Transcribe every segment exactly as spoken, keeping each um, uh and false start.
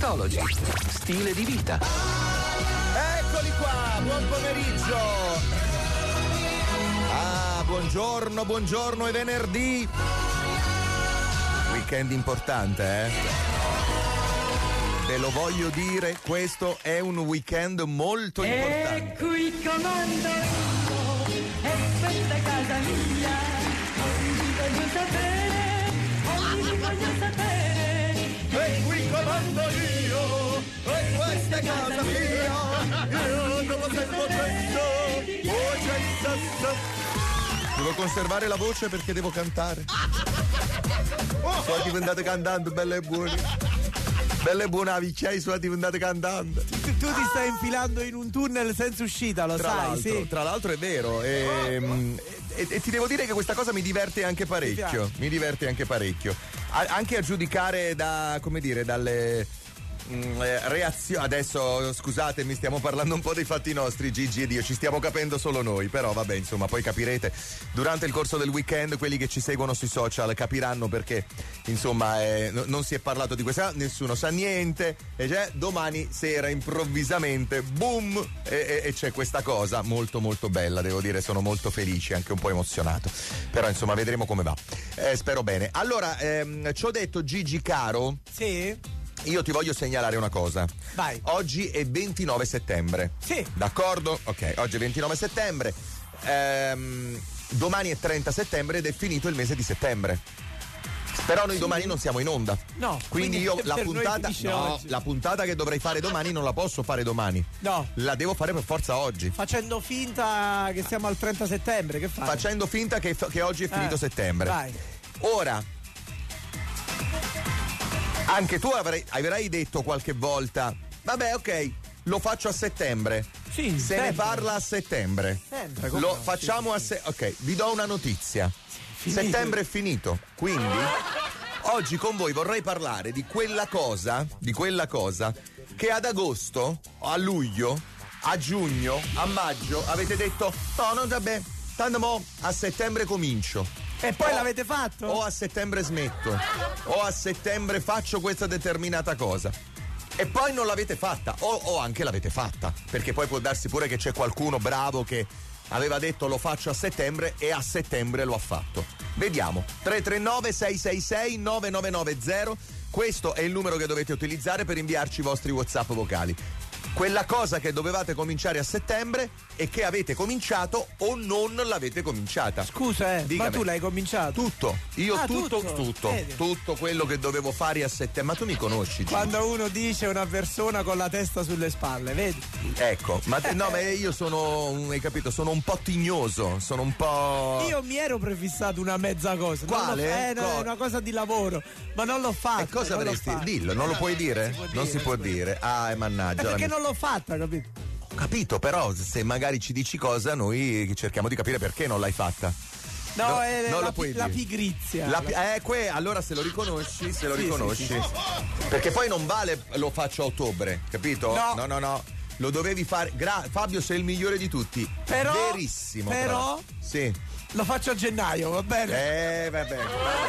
Instaology, stile di vita. Eccoli qua, buon pomeriggio. Ah, buongiorno, buongiorno, è venerdì. Weekend importante, eh? Ve lo voglio dire, questo è un weekend molto importante. E qui comando io, e questa è casa mia, oggi voglio sapere, oggi voglio sapere. E qui comando io, e questa è casa mia, io devo sempre questo. Devo conservare la voce perché devo cantare. Suonati andate cantando, belle e buone. Belle e buone avvicciai, suonati andate cantando. Tu, tu ti stai infilando in un tunnel senza uscita, lo Tra sai, l'altro, sì. tra l'altro è vero. E, e, e ti devo dire che questa cosa mi diverte anche parecchio. Mi diverte anche parecchio. A, anche a giudicare da, come dire, dalle mm, eh, reazioni. Adesso scusatemi, stiamo parlando un po' dei fatti nostri, Gigi ed io, ci stiamo capendo solo noi, però vabbè, insomma, poi capirete durante il corso del weekend. Quelli che ci seguono sui social capiranno perché, insomma, eh, no, non si è parlato di questa, nessuno sa niente, e cioè, domani sera improvvisamente boom, e, e, e c'è questa cosa molto molto bella, devo dire, sono molto felice, anche un po' emozionato, però insomma vedremo come va, eh, spero bene. Allora, ehm, ci ho detto, Gigi caro, Sì? io ti voglio segnalare una cosa. Vai. Oggi è ventinove settembre. Sì. D'accordo? Ok, oggi è ventinove settembre. Ehm, domani è trenta settembre ed è finito il mese di settembre. Però noi domani non siamo in onda. No. Quindi, quindi io per la noi puntata finisce no, oggi. la puntata che dovrei fare domani non la posso fare domani. No. La devo fare per forza oggi. Facendo finta che siamo al trenta settembre, che fai? Facendo finta che, che oggi è finito Eh, settembre. vai. Ora, anche tu avrai, avrai detto qualche volta, vabbè, ok, lo faccio a settembre. Sì, Se sempre. ne parla a settembre. Sempre, come Lo no? facciamo a se- ok, vi do una notizia. Finito. Settembre è finito, quindi oggi con voi vorrei parlare di quella cosa, di quella cosa che ad agosto, a luglio, a giugno, a maggio avete detto no, no, vabbè, tanto mo a settembre comincio. E poi O- l'avete fatto? O a settembre smetto, o a settembre faccio questa determinata cosa. E poi non l'avete fatta, o, o anche l'avete fatta, perché poi può darsi pure che c'è qualcuno bravo che aveva detto lo faccio a settembre e a settembre lo ha fatto. Vediamo. tre tre nove sei sei sei nove nove nove zero, questo è il numero che dovete utilizzare per inviarci i vostri WhatsApp vocali. Quella cosa che dovevate cominciare a settembre e che avete cominciato o non l'avete cominciata. Scusa, eh, Dígame. ma tu l'hai cominciato? Tutto, io Ah, tutto, tutto, tutto, vedi. tutto quello che dovevo fare a settembre. Ma tu mi conosci, Gigi? Quando uno dice una persona con la testa sulle spalle, vedi? Ecco, ma te- no, ma io sono, un- hai capito, sono un po' tignoso, sono un po'. Io mi ero prefissato una mezza cosa. Non Quale? l'ho- eh, no, Co- è una cosa di lavoro, ma non l'ho fatta. E cosa non l'ho avresti? fatta. Dillo, non lo puoi dire? si può Non dire, si può si può dire. Ah, e Eh, mannaggia. la perché mia- non l'ho fatta, capito? Ho capito, però se magari ci dici cosa, noi cerchiamo di capire perché non l'hai fatta. No, No, è non la, lo puoi pi- la dire. pigrizia. La pi- eh, que- allora se lo riconosci, se lo Sì, riconosci. sì, sì, Perché poi non vale lo faccio a ottobre, capito? No. no, no. no. Lo dovevi fare. Gra- Fabio, sei il migliore di tutti. Però- Verissimo. tra però- l'altro. Sì. Lo faccio a gennaio, va bene? Eh, vabbè.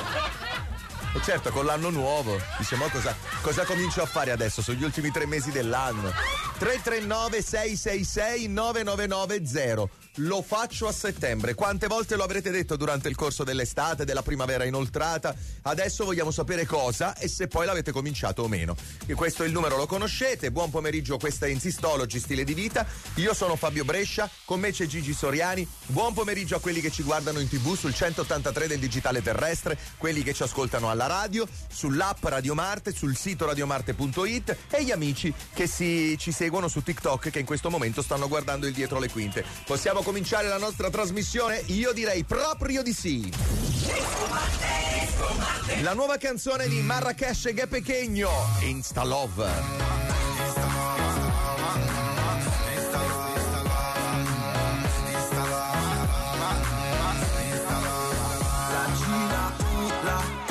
E certo, con l'anno nuovo, diciamo cosa, cosa comincio a fare adesso? Sono gli ultimi tre mesi dell'anno. tre tre nove sei sei sei nove nove nove zero. Lo faccio a settembre. Quante volte lo avrete detto durante il corso dell'estate, della primavera inoltrata? Adesso vogliamo sapere cosa e se poi l'avete cominciato o meno. E questo è il numero, lo conoscete. Buon pomeriggio, questa è Insistology, stile di vita. Io sono Fabio Brescia, con me c'è Gigi Soriani. Buon pomeriggio a quelli che ci guardano in tv sul centottantatré del digitale terrestre, quelli che ci ascoltano alla radio, sull'app Radio Marte, sul sito radiomarte punto it e gli amici che si, ci seguono su TikTok, che in questo momento stanno guardando il dietro le quinte. Possiamo cominciare la nostra trasmissione? Io direi proprio di sì. La nuova canzone di Marrakesh e Ghe Pequeño, Insta Love.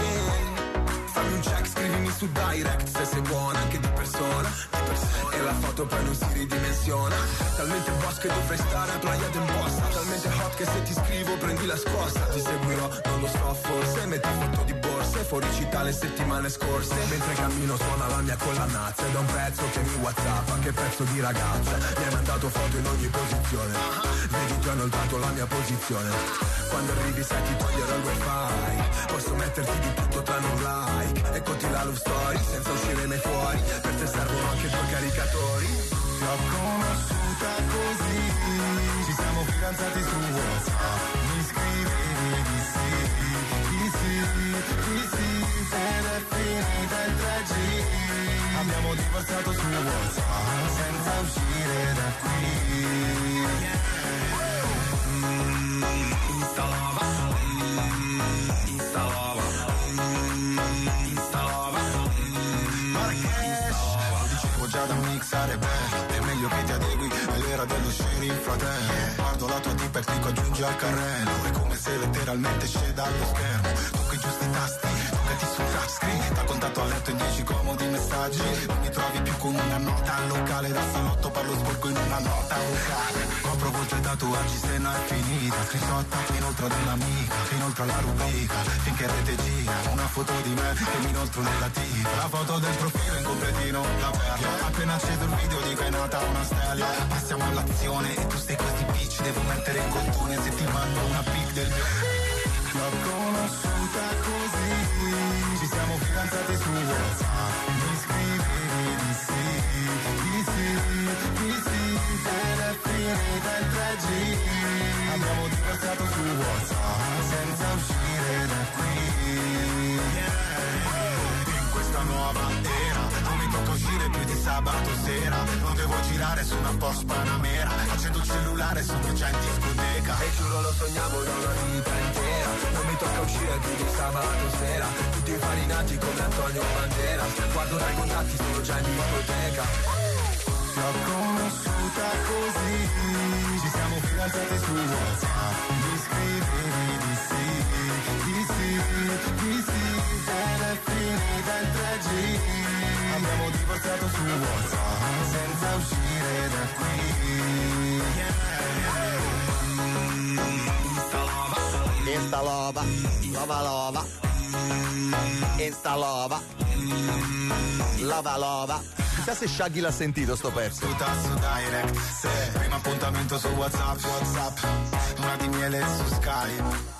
Su direct se sei buona anche di persona, di persona. E la foto morto poi non si ridimensiona. Talmente boss che dovrei stare a Playa d'Emposta. Talmente hot che se ti scrivo prendi la scossa. Ti seguirò, non lo so forse. Metti foto di borse, fuori città le settimane scorse. Mentre cammino suona la mia collanazza. Ed è un pezzo che mi whatsappa, che pezzo di ragazza. Mi hai mandato foto in ogni posizione. Vedi già inoltrato la mia posizione. Quando arrivi sai ti toglierò il wifi. Posso metterti di tutto tranne un like. Eccoti la love story, senza uscire mai fuori. Per te servono anche due caricatori. Ti ho conosciuta così. Ci siamo fidanzati su WhatsApp. Mi scrivevi di sì, di sì, di sì. Ed è finita il tre G. Abbiamo divorziato su WhatsApp senza uscire da qui. Mm, instalava, mm, instalava, mm, instalava, mm, Marrakesh. Lo dicevo già da mixare bene. È meglio che ti adegui all'era dello sheriff fratello. Guardo la tua tipa e clicco aggiungi al carrello. È come se letteralmente esce dallo schermo. Tocca i giusti tasti, toccati sul touchscreen. Da contatto a letto in dieci comodi messaggi. Non mi trovi più con una nota locale. Da salotto parlo sporco in una nota vocale. Copro voce e tatuaggi se no è finita. Screenshot inoltre ad un'amica, inoltre alla rubrica. Finché rete gira una foto di me che mi inoltro nella tipa. La foto del profilo in completino, la perla. Appena acceso il video dico è nata una stella. Passiamo all'azione e tu stai così bitch. Devo mettere in contone se ti mando una pic del mio. L'ho conosciuta così. Ci siamo fidanzati su WhatsApp. Mi scrivevi di sì, di sì, di sì. Ed è finita il tre G. Abbiamo divorziato su WhatsApp senza uscire da qui. In questa nuova era non mi tocca uscire più di sabato sera. Non devo girare su una Porsche Panamera. Accendo il cellulare, sono già in discoteca. E giuro lo sognavo da una vita intera. Non mi tocca uscire più di sabato sera. Tutti infarinati come Antonio Banderas. Guardo dai contatti, sono già in discoteca. Ti ho conosciuta così. Ci siamo fidanzati su WhatsApp. Mi scrivevi di sì, di sì, di sì. Ed è finita il tre G. Abbiamo divorziato su WhatsApp senza uscire da qui. Insta lova, lova lova, Insta lova, lova lova. Chissà se Shaggy l'ha sentito sto pezzo. Su tasso direct, se primo appuntamento su WhatsApp, WhatsApp, una di miele su Skype.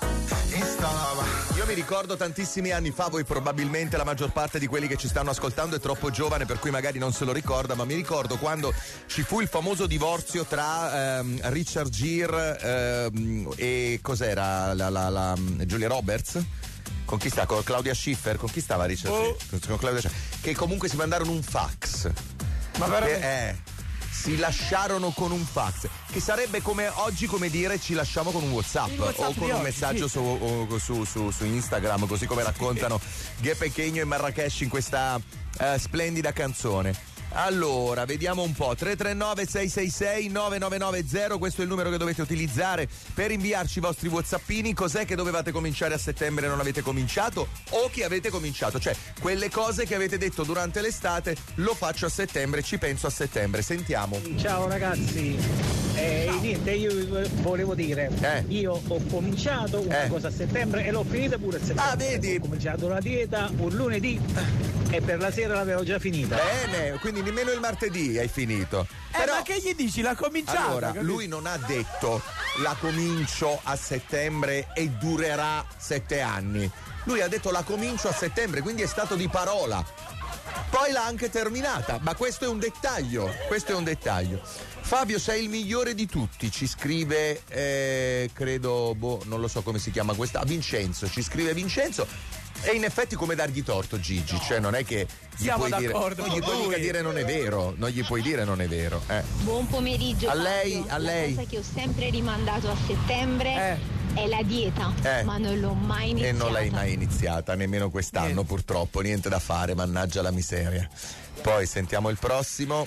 Io mi ricordo tantissimi anni fa, voi probabilmente la maggior parte di quelli che ci stanno ascoltando è troppo giovane per cui magari non se lo ricorda, ma mi ricordo quando ci fu il famoso divorzio tra ehm, Richard Gere ehm, e cos'era la, la, la Julia Roberts? Con chi sta? Con Claudia Schiffer? Con chi stava Richard Oh. Gere? Con Claudia Schiffer. Che comunque si mandarono un fax. Ma veramente? Che, eh, si lasciarono con un fax, che sarebbe come oggi come dire ci lasciamo con un WhatsApp, WhatsApp o con di un oggi, messaggio sì. su, o, su, su, su Instagram, così come raccontano Ghe Pechegno e Marrakesh in questa uh, splendida canzone. Allora, vediamo un po'. tre tre nove sei sei sei nove nove nove zero, questo è il numero che dovete utilizzare per inviarci i vostri whatsappini. Cos'è che dovevate cominciare a settembre e non avete cominciato? O che avete cominciato? Cioè, quelle cose che avete detto durante l'estate, lo faccio a settembre, ci penso a settembre. Sentiamo. Ciao ragazzi, eh, niente, io volevo dire, Eh. io ho cominciato una Eh. cosa a settembre e l'ho finita pure a settembre. Ah, vedi? Ho cominciato la dieta un lunedì e per la sera l'avevo già finita. Bene, quindi nemmeno il martedì hai finito. Eh, Però, ma che gli dici? L'ha cominciato. allora, capito? lui non ha detto la comincio a settembre e durerà sette anni. Lui ha detto la comincio a settembre, quindi è stato di parola. Poi l'ha anche terminata, ma questo è un dettaglio, questo è un dettaglio. Fabio, sei il migliore di tutti, ci scrive, eh, credo, boh, non lo so come si chiama questa, Vincenzo, ci scrive Vincenzo. E in effetti come dargli torto Gigi, cioè non è che gli Siamo puoi dire, d'accordo non gli con puoi mica lui. dire non è vero, non gli puoi dire non è vero. Eh. Buon pomeriggio. A lei, Fabio. a lei. La cosa che ho sempre rimandato a settembre Eh. è la dieta, Eh. ma non l'ho mai iniziata. E non l'hai mai iniziata, nemmeno quest'anno Niente. purtroppo, niente da fare, mannaggia la miseria. Poi sentiamo il prossimo.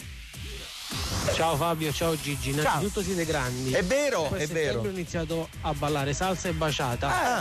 Ciao Fabio, ciao Gigi, innanzitutto siete grandi. È vero, Poi a è settembre vero. ho iniziato a ballare salsa e baciata. Ah,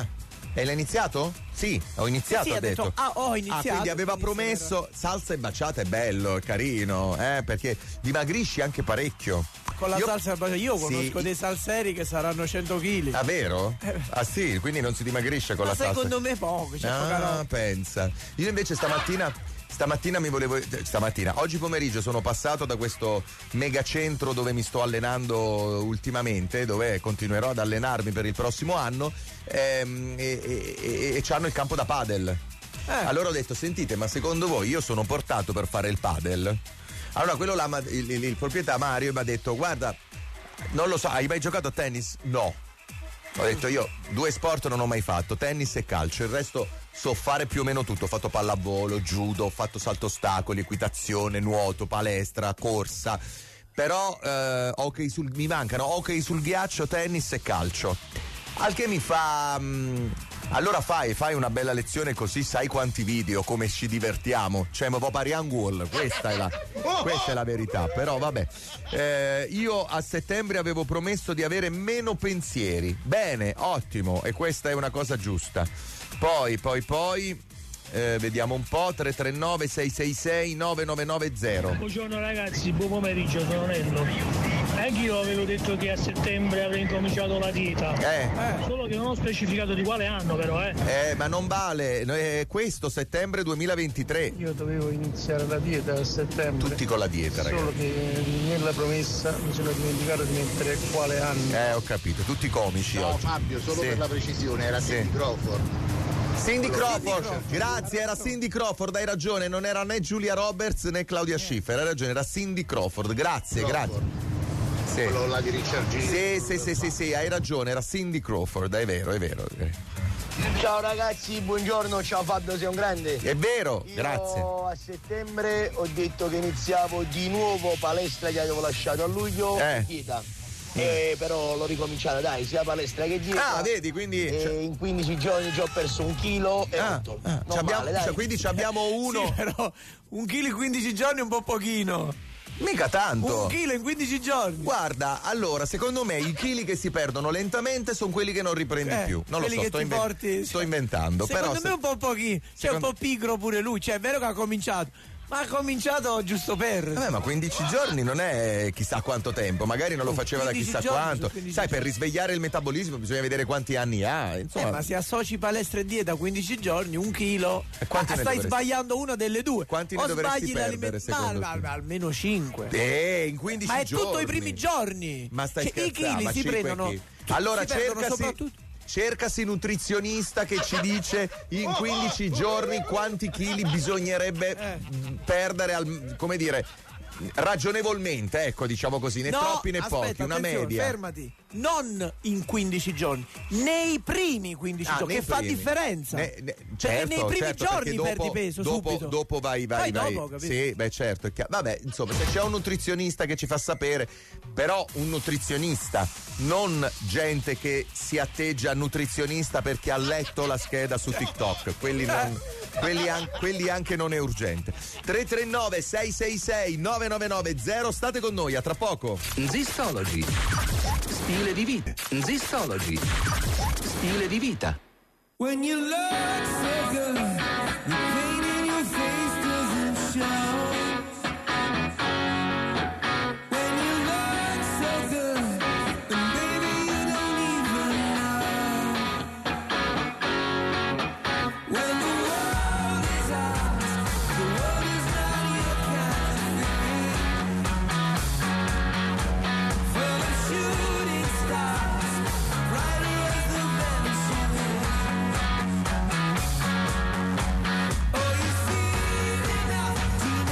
E l'hai iniziato? Sì, ho iniziato, sì, ha ha detto. detto, ah, ho iniziato. Ah, quindi aveva quindi promesso salsa e baciata, è bello, è carino, eh, perché dimagrisci anche parecchio. Con la io, salsa e baciata, io conosco sì, dei salseri che saranno cento chili. Ah, vero? Eh. Ah sì, quindi non si dimagrisce con Ma la salsa. secondo me poco, c'è poca Ah, roba. pensa. Io invece stamattina Stamattina mi volevo. Stamattina, oggi pomeriggio sono passato da questo megacentro dove mi sto allenando ultimamente, dove continuerò ad allenarmi per il prossimo anno, ehm, e, e, e, e c'hanno il campo da padel. Eh. Allora ho detto: sentite, ma secondo voi io sono portato per fare il padel? Allora quello là, il, il, il proprietario Mario mi ha detto: guarda, non lo so, hai mai giocato a tennis? No. Ho detto io due sport non ho mai fatto, tennis e calcio, il resto so fare più o meno tutto, ho fatto pallavolo, judo, ho fatto salto ostacoli, equitazione, nuoto, palestra, corsa, però eh, hockey sul, mi mancano hockey sul ghiaccio, tennis e calcio, al che mi fa mh, allora fai, fai una bella lezione così sai quanti video, come ci divertiamo, cioè ma pariamo wall, questa è la questa è la verità, però vabbè. Eh, io a settembre avevo promesso di avere meno pensieri, bene, ottimo, e questa è una cosa giusta. Poi, poi, poi eh, vediamo un po', tre tre nove sei sei sei nove nove nove zero. Buongiorno ragazzi, buon pomeriggio, sono Nello. Anch'io avevo detto che a settembre avrei incominciato la dieta, Eh. eh, solo che non ho specificato di quale anno però, eh. Eh, ma non vale, è questo settembre duemilaventitré. Io dovevo iniziare la dieta a settembre. Tutti con la dieta, ragazzi. Solo che nella promessa mi sono dimenticato di mettere quale anno. Eh, ho capito, tutti comici No, oggi. Fabio, solo Sì. per la precisione, era Sì. Cindy Crawford. Cindy Crawford, Cindy Crawford. grazie, era Cindy Crawford, hai ragione, non era né Julia Roberts né Claudia Schiffer, hai ragione, era Cindy Crawford, grazie, Crawford. grazie. Sì. Quello là di Richard Gere. Sì, sì, sì, sì, sì, hai ragione, era Cindy Crawford, è vero, è vero. Ciao ragazzi, buongiorno, ciao Fabio, sei un grande. È vero, Io grazie. a settembre ho detto che iniziavo di nuovo palestra che avevo lasciato a luglio, Eh. dieta. Eh, però l'ho ricominciata, dai, sia palestra che dieta. Ah, vedi, quindi. E cioè- in quindici giorni ci ho perso un chilo e Ah, otto. ah, Non ci abbiamo- male, dai. cioè, quindi ci abbiamo uno. Sì, però un chilo in quindici giorni è un po' pochino. Mica tanto. Un chilo in quindici giorni. Guarda, allora, secondo me i chili che si perdono lentamente sono quelli che non riprendi Eh, più. Non lo quelli so, che sto, ti inven- porti- sto inventando. Secondo però me se- un po' pochino. C'è Secondo- un po' pigro pure lui. Cioè, è vero che ha cominciato. Ma ha cominciato giusto per. Vabbè, ma quindici giorni non è chissà quanto tempo, magari non lo faceva da quindici chissà giorni, quanto. su quindici Sai, per giorni. risvegliare il metabolismo bisogna vedere quanti anni ha. Insomma, Eh, ma se associ palestra e dieta quindici giorni, un chilo. E quanti ah, ne stai dovresti- sbagliando una delle due. Quanti ne o dovresti sbagli perdere, l'alimentazione. secondo Ma, te? ma almeno cinque. Eh, in quindici Ma è giorni. tutto i primi giorni. Ma stai Cioè, i scherzando? chili Ma si cinque prendono. chili. Allora si perdono cercasi, soprattutto. cercasi nutrizionista che ci dice in quindici giorni quanti chili bisognerebbe Eh. perdere, al, come dire, ragionevolmente, ecco, diciamo così, né No, troppi né aspetta, pochi, una attenzione, media. Fermati. Non in quindici giorni, nei primi quindici Ah, giorni, nei che fa primi. differenza. Ne- ne- cioè, certo, nei primi certo, giorni perché dopo, perdi peso dopo, subito. dopo vai, vai, Poi vai. dopo, capito? Sì, beh, certo. È chiaro. Vabbè, insomma, se c'è un nutrizionista che ci fa sapere, però un nutrizionista, non gente che si atteggia a nutrizionista perché ha letto la scheda su TikTok. Quelli, non, quelli, an- quelli anche non è urgente. tre tre nove sei sei sei nove nove nove zero, state con noi, a tra poco. Zistology. Stile di vita. Zistology. Stile di vita. When you look so good, the pain in your face doesn't show. When you look so good, then baby you don't even know. When the world is out, the world is not your kind of thing. Full of shooting stars, brighter as the vanishing wind. Oh, you see enough to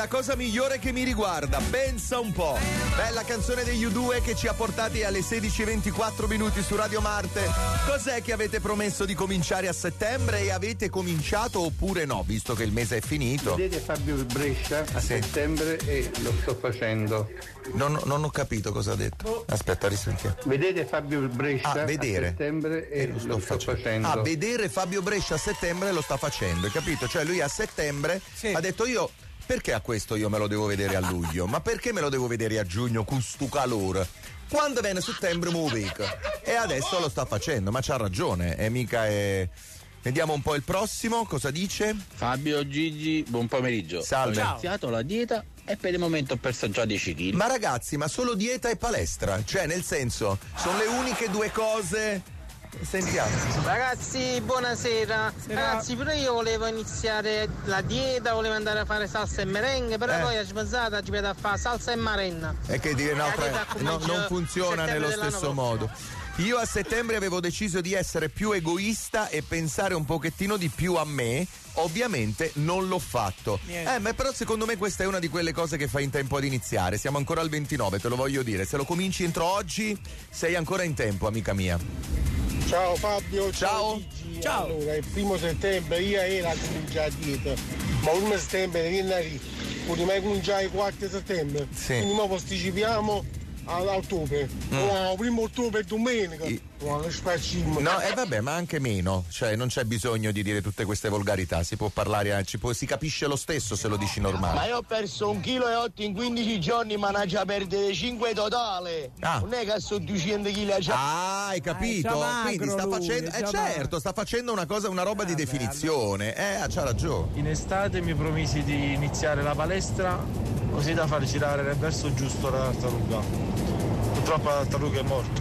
la cosa migliore che mi riguarda, pensa un po'. Bella canzone degli U due che ci ha portati alle sedici e ventiquattro minuti su Radio Marte. Cos'è che avete promesso di cominciare a settembre e avete cominciato oppure no, visto che il mese è finito? Vedete Fabio Brescia a Sì. settembre e lo sto facendo. Non, non ho capito cosa ha detto. Aspetta, risentiamo. Vedete Fabio Brescia Ah, vedere. a settembre e, lo sto, sto facendo. Ah, vedere Fabio Brescia a settembre lo sta facendo, hai capito? Cioè lui a settembre Sì. ha detto io perché a questo io me lo devo vedere a luglio? Ma perché me lo devo vedere a giugno con stu calore? Quando viene settembre mu vedo. E adesso lo sta facendo, ma c'ha ragione, e mica è. Vediamo un po' il prossimo, cosa dice? Fabio, Gigi, buon pomeriggio. Salve. Ho iniziato la dieta e per il momento ho perso già dieci chili. Ma ragazzi, ma solo dieta e palestra? Cioè, nel senso, sono le uniche due cose. Sentiamo. Ragazzi, buonasera. Ragazzi, pure io volevo iniziare la dieta, volevo andare a fare salsa e merengue, però Eh. poi a sbagliata ci vedo a fare salsa e marenna. È che dire no, La fra- dieta no, comincia non funziona settembre nello dell'anno stesso prossimo. modo. Io a settembre avevo deciso di essere più egoista e pensare un pochettino di più a me. Ovviamente non l'ho fatto. Niente. Eh, ma però secondo me questa è una di quelle cose che fai in tempo ad iniziare. Siamo ancora al ventinove, te lo voglio dire. Se lo cominci entro oggi, sei ancora in tempo, amica mia. Ciao Fabio, Ciao. Gigi. Ciao. Allora, il primo settembre io ero a cominciare a dieta, ma il primo settembre viene lì, potremmo cominciare il quattro settembre, Sì. quindi noi posticipiamo a ottobre, no, primo ottobre domenica, I- no, che spacciamo. No, e eh, vabbè, ma anche meno. Cioè, non c'è bisogno di dire tutte queste volgarità. Si può parlare, eh, ci può- si capisce lo stesso se lo dici Ma normale. io ho perso un chilo e otto in quindici giorni, ma ne ha già perdere cinque totale. Ah. Non è che sono duecento chili a già. Ah, hai capito? Ah, è già magro Quindi sta lui, facendo. è Eh già certo, magro. sta facendo una cosa, una roba di definizione. Eh, c'ha ragione. In estate mi promisi di iniziare la palestra così da far girare nel verso giusto la tartaruga. Purtroppo la tartaruga è morta.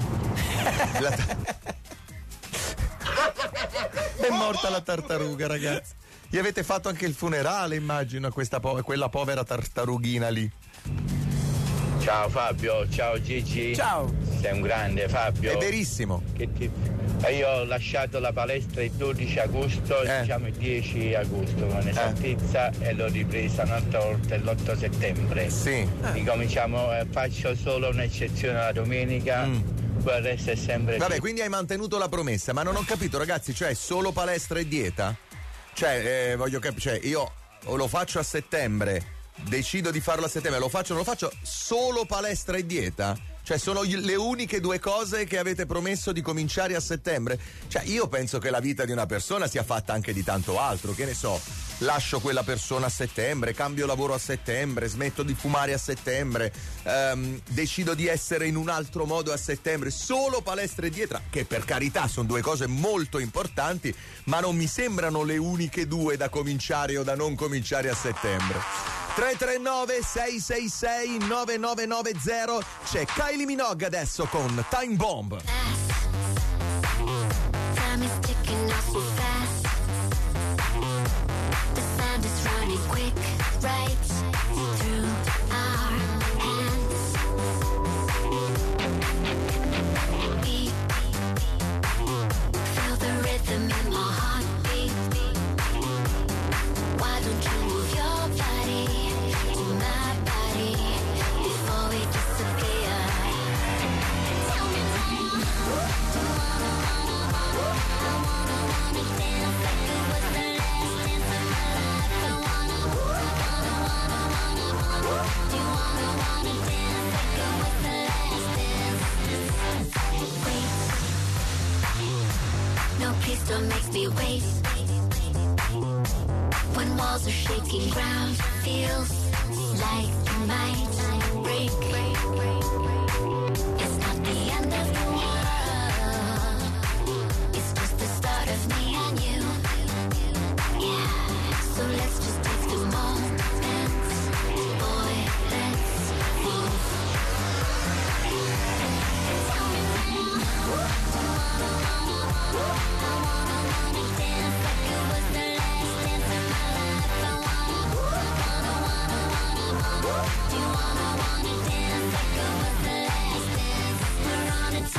La ta- È morta la tartaruga, ragazzi. Gli avete fatto anche il funerale, immagino, a questa po- quella povera tartarughina lì. Ciao Fabio, ciao Gigi. Ciao. Sei un grande Fabio. È verissimo. Che ti... eh, Io ho lasciato la palestra il dodici agosto, Eh. diciamo il dieci agosto con esattezza e l'ho ripresa un'altra volta l'otto settembre. Sì. Ricominciamo, eh, faccio solo un'eccezione la domenica, poi il resto è sempre Vabbè, sì. quindi hai mantenuto la promessa, ma non ho capito, ragazzi, cioè solo palestra e dieta? Cioè, eh, voglio capire, cioè io lo faccio a settembre, decido di farlo a settembre, lo faccio o non lo faccio, solo palestra e dieta? Cioè sono gli- le uniche due cose che avete promesso di cominciare a settembre? Cioè io penso che la vita di una persona sia fatta anche di tanto altro, che ne so, lascio quella persona a settembre, cambio lavoro a settembre, smetto di fumare a settembre, ehm, decido di essere in un altro modo a settembre, solo palestra e dieta, che per carità sono due cose molto importanti, ma non mi sembrano le uniche due da cominciare o da non cominciare a settembre. tre tre nove sei sei sei nove nove nove zero, c'è Kylie Minogue adesso con Time Bomb. Time is ticking up so fast. The sound is running quick, right through our hands. Beat, feel the rhythm in my heartbeat. Why don't you move your body to my body before we disappear? Tell me, tell me, do you wanna, wanna, wanna? I wanna, wanna dance like it was the last dance of my life. I wanna, wanna, wanna, wanna, wanna. Do you wanna, wanna dance like it was the last dance? Wait, no, please don't make me wait. When walls are shaking, ground feels like it might break. It's not the end of the world. It's just the start of me and you. Yeah, so let's just take the moment. Boy, let's move. Tell me now, do you wanna, wanna, wanna? I wanna, wanna dance like it was the last dance of my life. I wanna, wanna, wanna, wanna, wanna. Do you wanna, wanna dance like it was the last dance? We're on a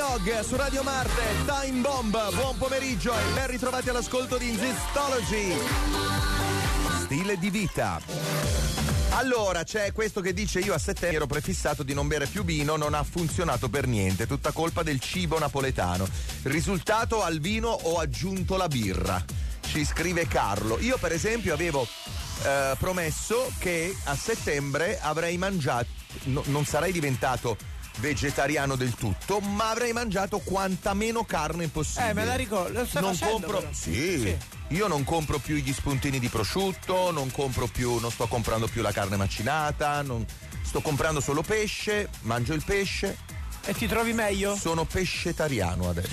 Dog su Radio Marte, Time Bomb, buon pomeriggio e ben ritrovati all'ascolto di Zistology. Stile di vita. Allora, c'è questo che dice: io a settembre ero prefissato di non bere più vino, non ha funzionato per niente, tutta colpa del cibo napoletano. Risultato, al vino ho aggiunto la birra. Ci scrive Carlo. Io per esempio avevo eh, promesso che a settembre avrei mangiato, no, non sarei diventato vegetariano del tutto, ma avrei mangiato quanta meno carne possibile. Eh, me la ricordo, lo stai non facendo, compro, però. sì, Sì. Io non compro più gli spuntini di prosciutto, non compro più, non sto comprando più la carne macinata, non, sto comprando solo pesce, mangio il pesce. E ti trovi meglio? Sono pescetariano adesso.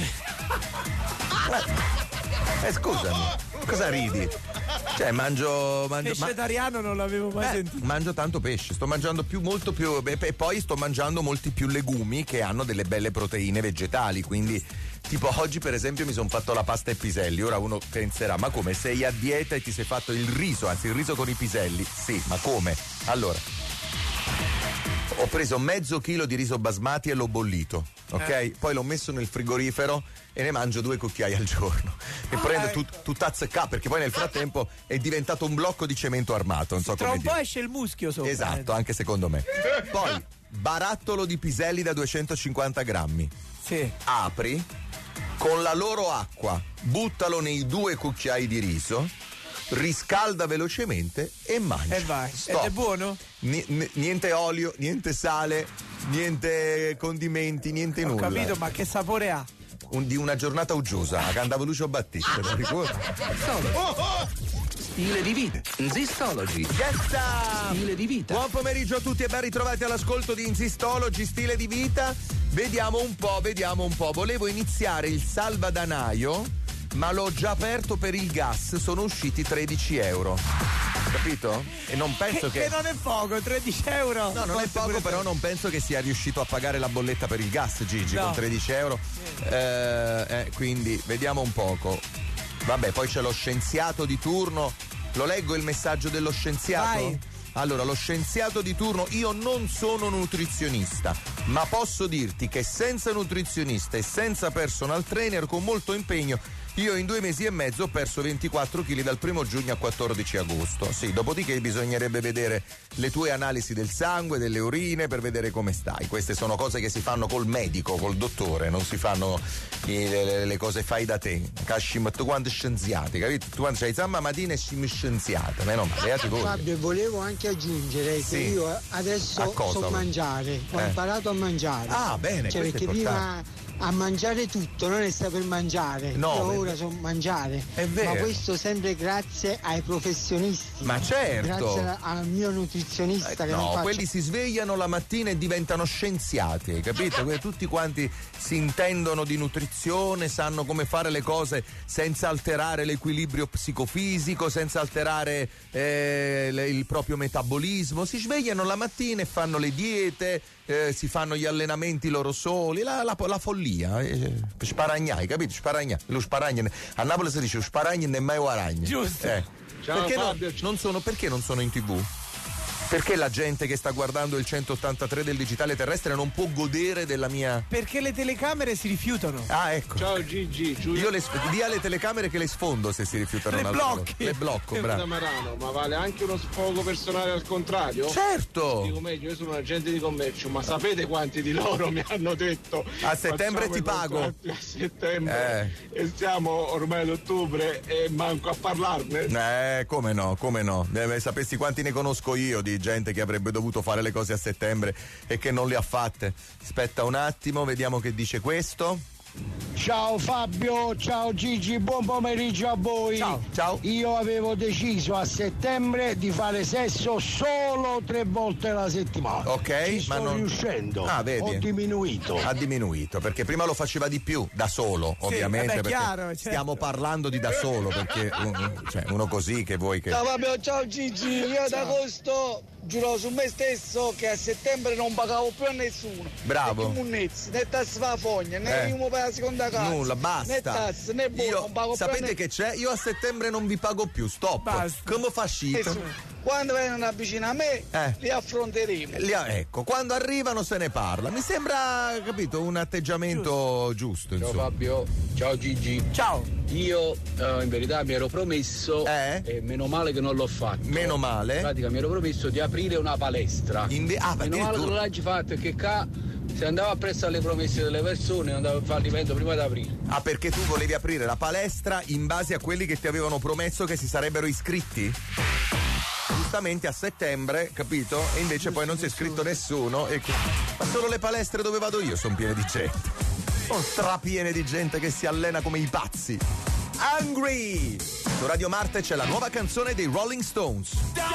Eh, scusami, cosa ridi? Cioè, mangio. mangio Pescetariano non l'avevo mai eh, sentito. Mangio tanto pesce, sto mangiando più, molto più. beh, E poi sto mangiando molti più legumi che hanno delle belle proteine vegetali. Quindi, tipo, oggi per esempio mi sono fatto la pasta ai piselli. Ora uno penserà: ma come, sei a dieta e ti sei fatto il riso, anzi il riso con i piselli? Sì, ma come? Allora, ho preso mezzo chilo di riso basmati e l'ho bollito, ok? Eh. Poi l'ho messo nel frigorifero e ne mangio due cucchiai al giorno. E ah, prendo ecco. tut, tutt'azzecca, perché poi nel frattempo è diventato un blocco di cemento armato, non so Tra come un dire. po' esce il muschio sopra. Esatto, anche secondo me. Poi, barattolo di piselli da duecentocinquanta grammi. Sì. Apri, con la loro acqua, buttalo nei due cucchiai di riso, riscalda velocemente e mangia. E vai. Stop. Ed è buono? Ni- n- niente olio, niente sale, niente condimenti, niente Ho nulla. Ho capito, ma che sapore ha? Un, di una giornata uggiosa, che andava Lucio Battista, ti ricordi? Stile di vita. Zistology. Yes! Stile di vita. Buon pomeriggio a tutti e ben ritrovati all'ascolto di Zistology, Stile di vita. Vediamo un po', vediamo un po'. Volevo iniziare il salvadanaio, ma l'ho già aperto per il gas, sono usciti tredici euro. Capito? E non penso che, che... che non è poco, tredici euro. No, non è poco, però non penso che sia riuscito a pagare la bolletta per il gas, Gigi, no. Con tredici euro. Eh, eh, quindi vediamo un poco. Vabbè, poi c'è lo scienziato di turno. Lo leggo il messaggio dello scienziato? Vai. Allora, lo scienziato di turno: io non sono nutrizionista, ma posso dirti che senza nutrizionista e senza personal trainer, con molto impegno, io in due mesi e mezzo ho perso ventiquattro chili dal primo giugno al quattordici agosto. Sì, dopodiché bisognerebbe vedere le tue analisi del sangue, delle urine, per vedere come stai. Queste sono cose che si fanno col medico, col dottore, non si fanno le, le, le cose fai da te. Cashim, tu quanti scienziati, capito? Tu quando c'hai zamma mattina e scimi scienziata, meno male. Fabio, volevo anche aggiungere sì. che io adesso so mangiare, ho eh. imparato a mangiare. Ah, bene, cioè, perché prima a mangiare tutto, non è saper mangiare. No, io beh, ora so mangiare. È vero. Ma questo sempre grazie ai professionisti. Ma certo. Grazie al mio nutrizionista. Eh, che no, non faccio... quelli si svegliano la mattina e diventano scienziati, hai capito? Tutti quanti si intendono di nutrizione, sanno come fare le cose senza alterare l'equilibrio psicofisico, senza alterare eh, le, il proprio metabolismo. Si svegliano la mattina e fanno le diete, eh, si fanno gli allenamenti loro soli, la, la, la follia, eh, sparagnai, capito? Sparagnai, lo sparagno, a Napoli si dice sparagno e mai guaragno. Giusto. Eh. Ciao, perché Fabio. non, non sono, perché non sono in tv? Perché la gente che sta guardando il centottantatré del digitale terrestre non può godere della mia... Perché le telecamere si rifiutano. Ah, ecco. Ciao Gigi, Giulio. Io le sf- dia alle telecamere che le sfondo se si rifiutano. Le un altro blocchi. Le blocco, bravo. Marano, ma vale anche uno sfogo personale al contrario? Certo. Dico meglio, io sono un agente di commercio, ma sapete quanti di loro mi hanno detto a settembre ti pago? A settembre eh. E siamo ormai ad ottobre e manco a parlarne. Eh, come no, come no. Deve, sapessi quanti ne conosco io di gente che avrebbe dovuto fare le cose a settembre e che non le ha fatte. Aspetta un attimo, vediamo che dice questo. Ciao Fabio, ciao Gigi, buon pomeriggio a voi. Ciao, ciao. Io avevo deciso a settembre di fare sesso solo tre volte alla settimana. Ok, Ci sto ma non riuscendo. Ah, vedi. Ho diminuito. Ha diminuito, perché prima lo faceva di più, da solo, sì, ovviamente. vabbè, perché chiaro, certo. Stiamo parlando di da solo, perché un, cioè, uno così che vuoi che. Ciao Fabio, ciao Gigi, io ad agosto giuro su me stesso che a settembre non pagavo più a nessuno. Bravo. Né munnezzi, né tasse per la fogna, né Eh. primo per la seconda casa. Nulla, basta. Né tasse, né buono, Io, non pago sapete più a che c'è? Io a settembre non vi pago più, stop. Basta. Come fa scito? nessuno. quando vengono vicino a me Eh. li affronteremo. Li- ecco, quando arrivano se ne parla. Mi sembra, capito, un atteggiamento giusto, Ciao insomma. Fabio, ciao Gigi. Ciao. Io eh, in verità mi ero promesso, e meno male che non l'ho fatto. Meno male? In pratica mi ero promesso di aprire una palestra. Inde- ah, meno male che non l'hai fatto, perché qua se andavo appresso alle promesse delle persone andavo a fare l'evento prima di aprire. Ah, perché tu volevi aprire la palestra in base a quelli che ti avevano promesso che si sarebbero iscritti? Giustamente a settembre, capito? E invece poi non si è iscritto nessuno. E... Ma solo le palestre dove vado io sono piene di gente. Sono strapiene di gente che si allena come i pazzi. Hungry! Su Radio Marte c'è la nuova canzone dei Rolling Stones.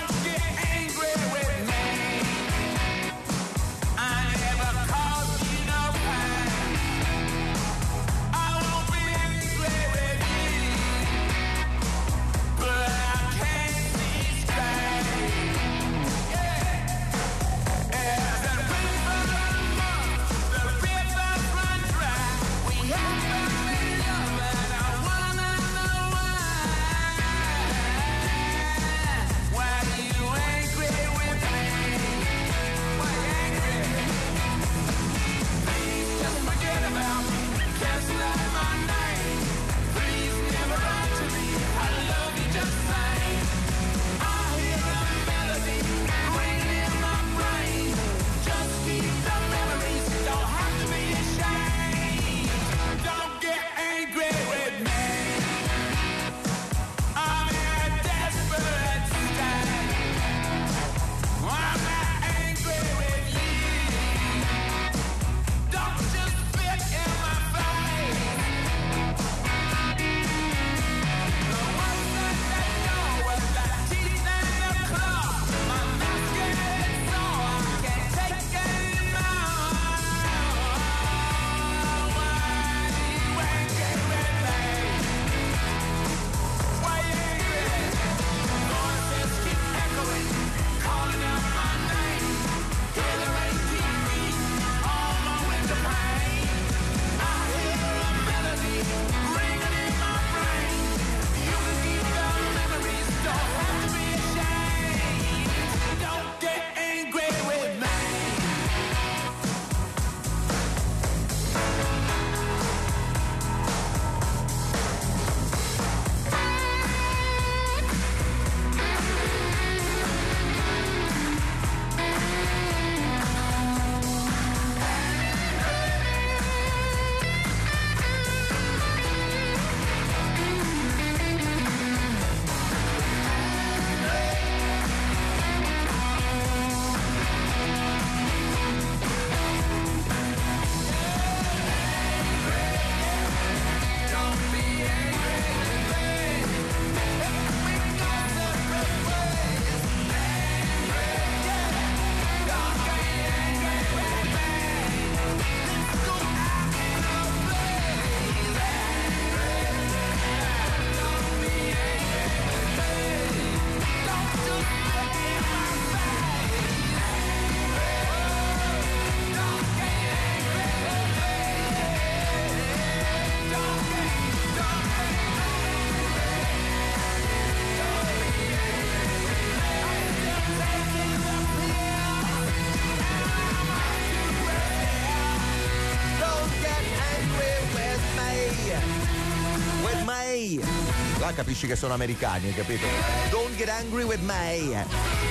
Là capisci che sono americani, hai capito? Don't get angry with me.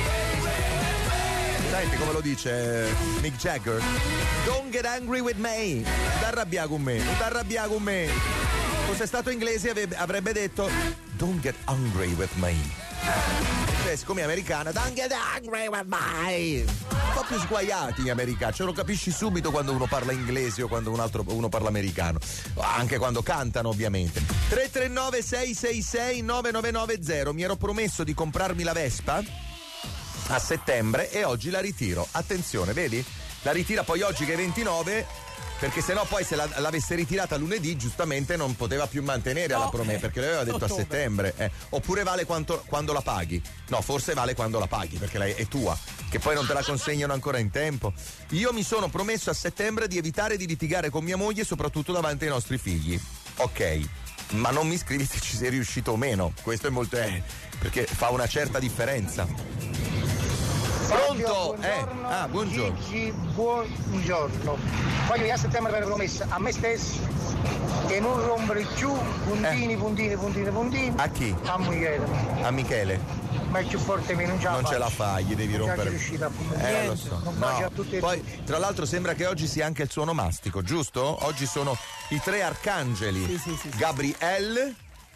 Senti come lo dice Mick Jagger. Don't get angry with me. Non t'arrabbiare con me, non t'arrabbiare con me. Fosse stato inglese ave- avrebbe detto Don't get angry with me. Cioè, siccome è americana, Don't get angry with me. Un po' più sguaiati gli americani, ce lo capisci subito quando uno parla inglese o quando un altro, uno parla americano, anche quando cantano ovviamente. Tre tre nove sei sei sei nove nove nove zero. Mi ero promesso di comprarmi la Vespa a settembre e oggi la ritiro. Attenzione, vedi? La ritira poi oggi che è ventinove, perché sennò poi se la, l'avesse ritirata lunedì giustamente non poteva più mantenere alla promessa, perché lei aveva detto a settembre. Eh. Oppure vale quanto, quando la paghi? No, forse vale quando la paghi, perché lei è tua, che poi non te la consegnano ancora in tempo. Io mi sono promesso a settembre di evitare di litigare con mia moglie, soprattutto davanti ai nostri figli. Ok, ma non mi scrivi se ci sei riuscito o meno. Questo è molto... Eh, perché fa una certa differenza. Pronto? Eh, ah, buongiorno. Gigi, buongiorno. Voglio che a settembre aver promesso a me stesso che non rompere più puntini, Eh. puntini, puntini, puntini. A chi? A Michele. A Michele. Ma è più forte che non ce la Non ce la faccio. fai, gli devi Non ci rompere. riuscita a puntare. Eh, Niente, lo so. non faccio No. a tutti e Poi, tutti. tra l'altro, sembra che oggi sia anche il suo onomastico, giusto? Oggi sono i tre arcangeli: Sì, sì, sì, sì. Gabriel,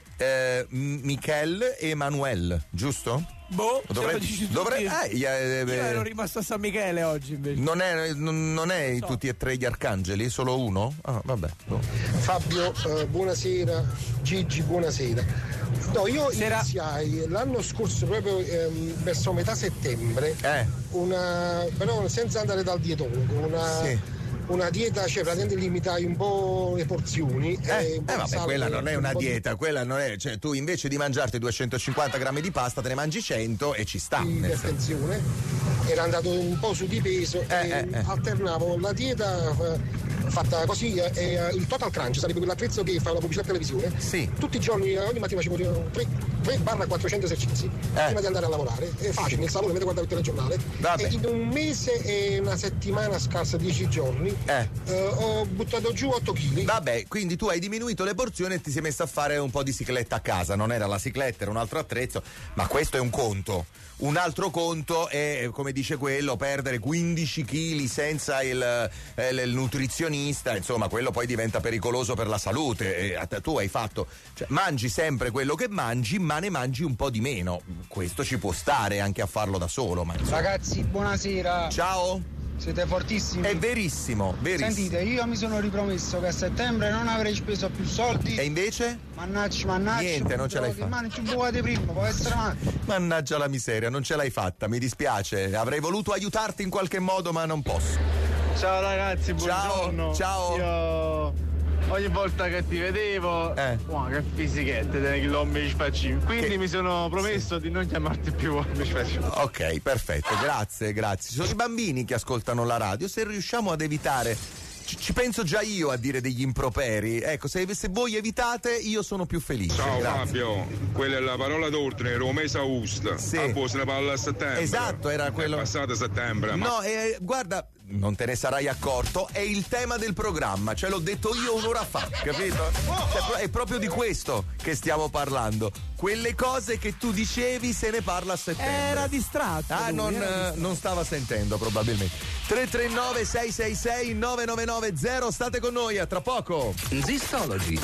eh, M- Michel e Emanuel, giusto? Boh, Dovrebbe- ce lo dici tu, dovre- Dio. eh, gli- eh, Io eh, ero rimasto a San Michele oggi invece. Non è, non, non è So. tutti e tre gli arcangeli? Solo uno? Ah, vabbè. boh. Fabio, eh, buonasera. Gigi, buonasera. No, io iniziai l'anno scorso, proprio ehm, verso metà settembre, Eh. una, però senza andare dal dietologo, una, Sì. una dieta, cioè praticamente limitai un po' le porzioni. Eh, e un po' eh, di vabbè, sale, quella non è un una po' di- dieta, quella non è, cioè tu invece di mangiarti duecentocinquanta grammi di pasta te ne mangi cento e ci sta. di nel senso. attenzione, era andato un po' su di peso e eh, eh. alternavo la dieta eh, fatta così eh, e eh, il total crunch sarebbe quell'attrezzo che fa la pubblicità a televisione. Sì. Tutti i giorni, eh, ogni mattina facevo tre quattrocento esercizi prima di andare a lavorare. È facile, nel salone mentre guardavo il telegiornale. Vabbè. E in un mese e una settimana scarsa, dieci giorni, Eh. eh, ho buttato giù otto chili. Vabbè, quindi tu hai diminuito le porzioni e ti sei messo a fare un po' di cicletta a casa. Non era la cicletta, era un altro attrezzo, ma questo è un conto. Un altro conto è, come dice quello, perdere quindici chili senza il, eh, il nutrizionista, insomma, quello poi diventa pericoloso per la salute. E a te- tu hai fatto, cioè, mangi sempre quello che mangi, ma ne mangi un po' di meno. Questo ci può stare anche a farlo da solo, ma insomma. Ragazzi, buonasera. Ciao. Siete fortissimi. È verissimo, verissimo. Sentite, io mi sono ripromesso che a settembre non avrei speso più soldi. E invece? Mannaggia, mannaggia. Niente, non ce l'hai fatta. Ma non ci buovate prima, può essere male. Mannaggia la miseria, non ce l'hai fatta, mi dispiace. Avrei voluto aiutarti in qualche modo, ma non posso. Ciao ragazzi, Ciao, buongiorno. ciao. Io ogni volta che ti vedevo, Eh. wow, che fisichette dei chilometri spaccini. Quindi Che- mi sono promesso di non chiamarti più mi spaccini. Ok, perfetto, grazie, grazie. Sono i bambini che ascoltano la radio, se riusciamo ad evitare, ci, ci penso già io a dire degli improperi. Ecco, se, se voi evitate, io sono più felice. Ciao grazie. Fabio, quella è la parola d'ordine, Romesa Usta. Sì. Ah, boh, se ne parla a settembre. Esatto, era quello. È passato settembre, ma No, eh, guarda, non te ne sarai accorto, è il tema del programma, ce l'ho detto io un'ora fa, capito? Cioè, pro- è proprio di questo che stiamo parlando. Quelle cose che tu dicevi se ne parla a settembre. Era distratto. Ah, lui, non, era eh, distratto. non stava sentendo probabilmente. tre tre nove sei sei sei nove nove nove zero, state con noi, a tra poco. Zistology.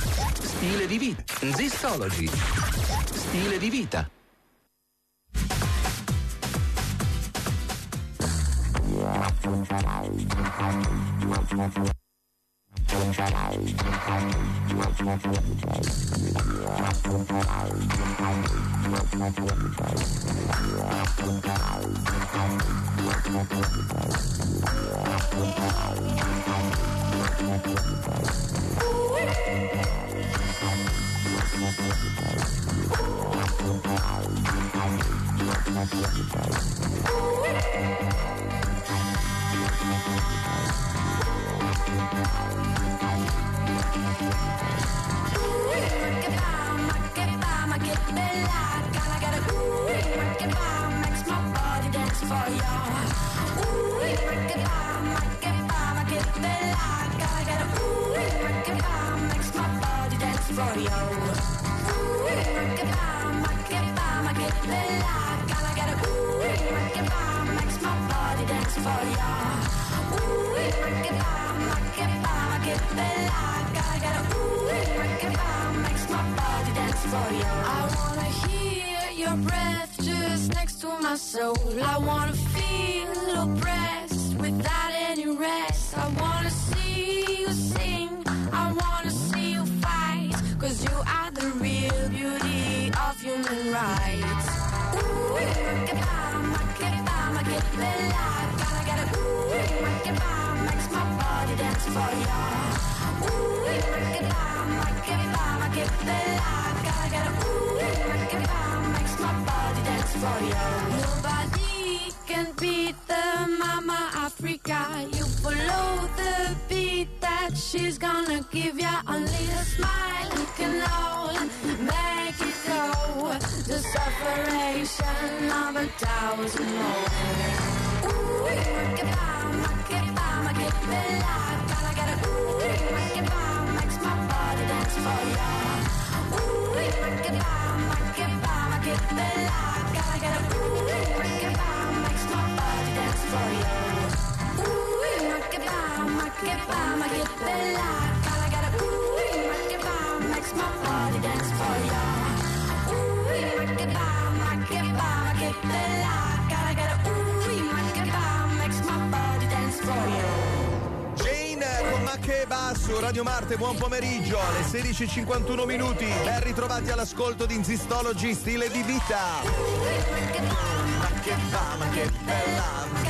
Stile di vita. Zistology. Stile di vita. I wanna hear your breath just next to my soul. I wanna feel oppressed without any rest. I wanna see you sing, I wanna see you fight. Cause you are the real beauty of human rights. Ooh, che fama, che fama, che bella. Gotta get a ooh, che fama, makes my body dance for ya. Ooh, che fama, che fama, che bella. Gotta get a ooh, che fama, makes my body dance for ya. Nobody can beat the Mama Africa. You follow the beat that she's gonna give ya. Only a smile can all make it go. The separation of a one thousand more. Ooh, ma che fa, ma che fa, ma che bella. Gotta get a ooh, ma che fa, makes my body dance for ya. Ooh, ma che fa, ma che fa, ma che bella. Gotta get a ooh, ma che fa, makes my body dance for ya. Ooh, ma che fa, ma che fa, ma che bella. Gotta get a ooh, ma che fa, makes my body dance for ya. Ooh, ma che fa, ma che fa, ma che bella. Gotta get a ooh, ma che fa, makes my body dance for ya. Jane con Ma che va su Radio Marte, buon pomeriggio alle sedici e cinquantuno minuti. Ben ritrovati all'ascolto di Insistology, stile di vita. Ma che va, ma che bella.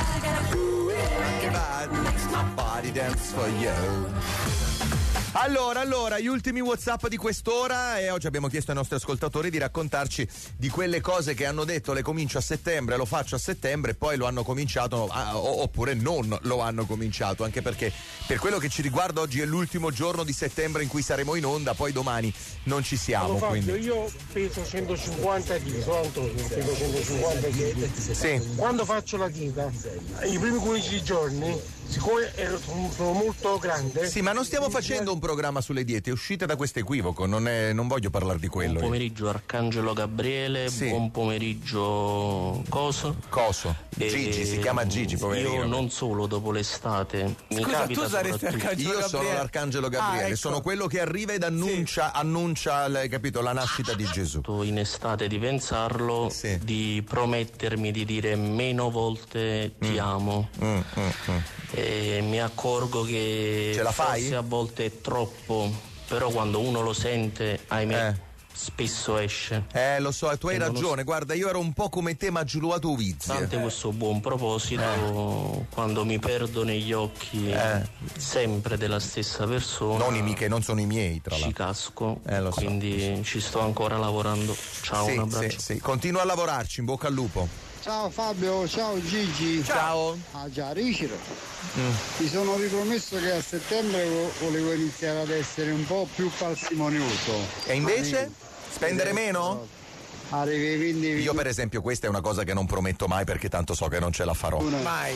Ma che va, makes my body dance for you. Allora, allora, gli ultimi WhatsApp di quest'ora, e oggi abbiamo chiesto ai nostri ascoltatori di raccontarci di quelle cose che hanno detto le comincio a settembre, lo faccio a settembre, e poi lo hanno cominciato, ah, oppure non lo hanno cominciato, anche perché per quello che ci riguarda oggi è l'ultimo giorno di settembre in cui saremo in onda, poi domani non ci siamo. Allora, Fabio, quindi. io peso centocinquanta chili, sono Antonio, peso centocinquanta chili. Sì. Quando faccio la dieta, i primi quindici giorni, siccome ero, sono molto grande. Sì, ma non stiamo facendo un programma sulle diete, uscite da questo equivoco, non, è, non voglio parlare di quello. Buon pomeriggio Arcangelo Gabriele, sì. Buon pomeriggio Coso. Coso. E Gigi, si chiama Gigi, poverino. Io non solo dopo l'estate, mi Scusa, capita tu saresti soprattutto... Arcangelo Io Gabriele. sono l'Arcangelo Gabriele, Ah, ecco. sono quello che arriva ed annuncia, sì. annuncia, hai capito, la nascita di Gesù. In estate di pensarlo, sì. di promettermi di dire meno volte ti Mm. amo. Mm, mm, mm. E mi accorgo che Ce la fai? forse a volte è troppo, però quando uno lo sente, ahimè, Eh. spesso esce. Eh, lo so, tu hai E non ragione, guarda, io ero un po' come te, ma giurato Uvizzi. Nonostante questo buon proposito, Eh. quando mi perdo negli occhi Eh. sempre della stessa persona, Non i miei, che non sono i miei, tra ci l'altro. casco, Eh, lo so, quindi ci sto ancora lavorando. Ciao, Sì, un abbraccio. sì, sì. Continua a lavorarci, in bocca al lupo. Ciao Fabio, ciao Gigi. Ciao. Ah già, Riciro. Mm. Mi sono ripromesso che a settembre vo- volevo iniziare ad essere un po' più parsimonioso. E invece? Spendere meno? Arrivi ai venti. Io per esempio questa è una cosa che non prometto mai perché tanto so che non ce la farò. Mai.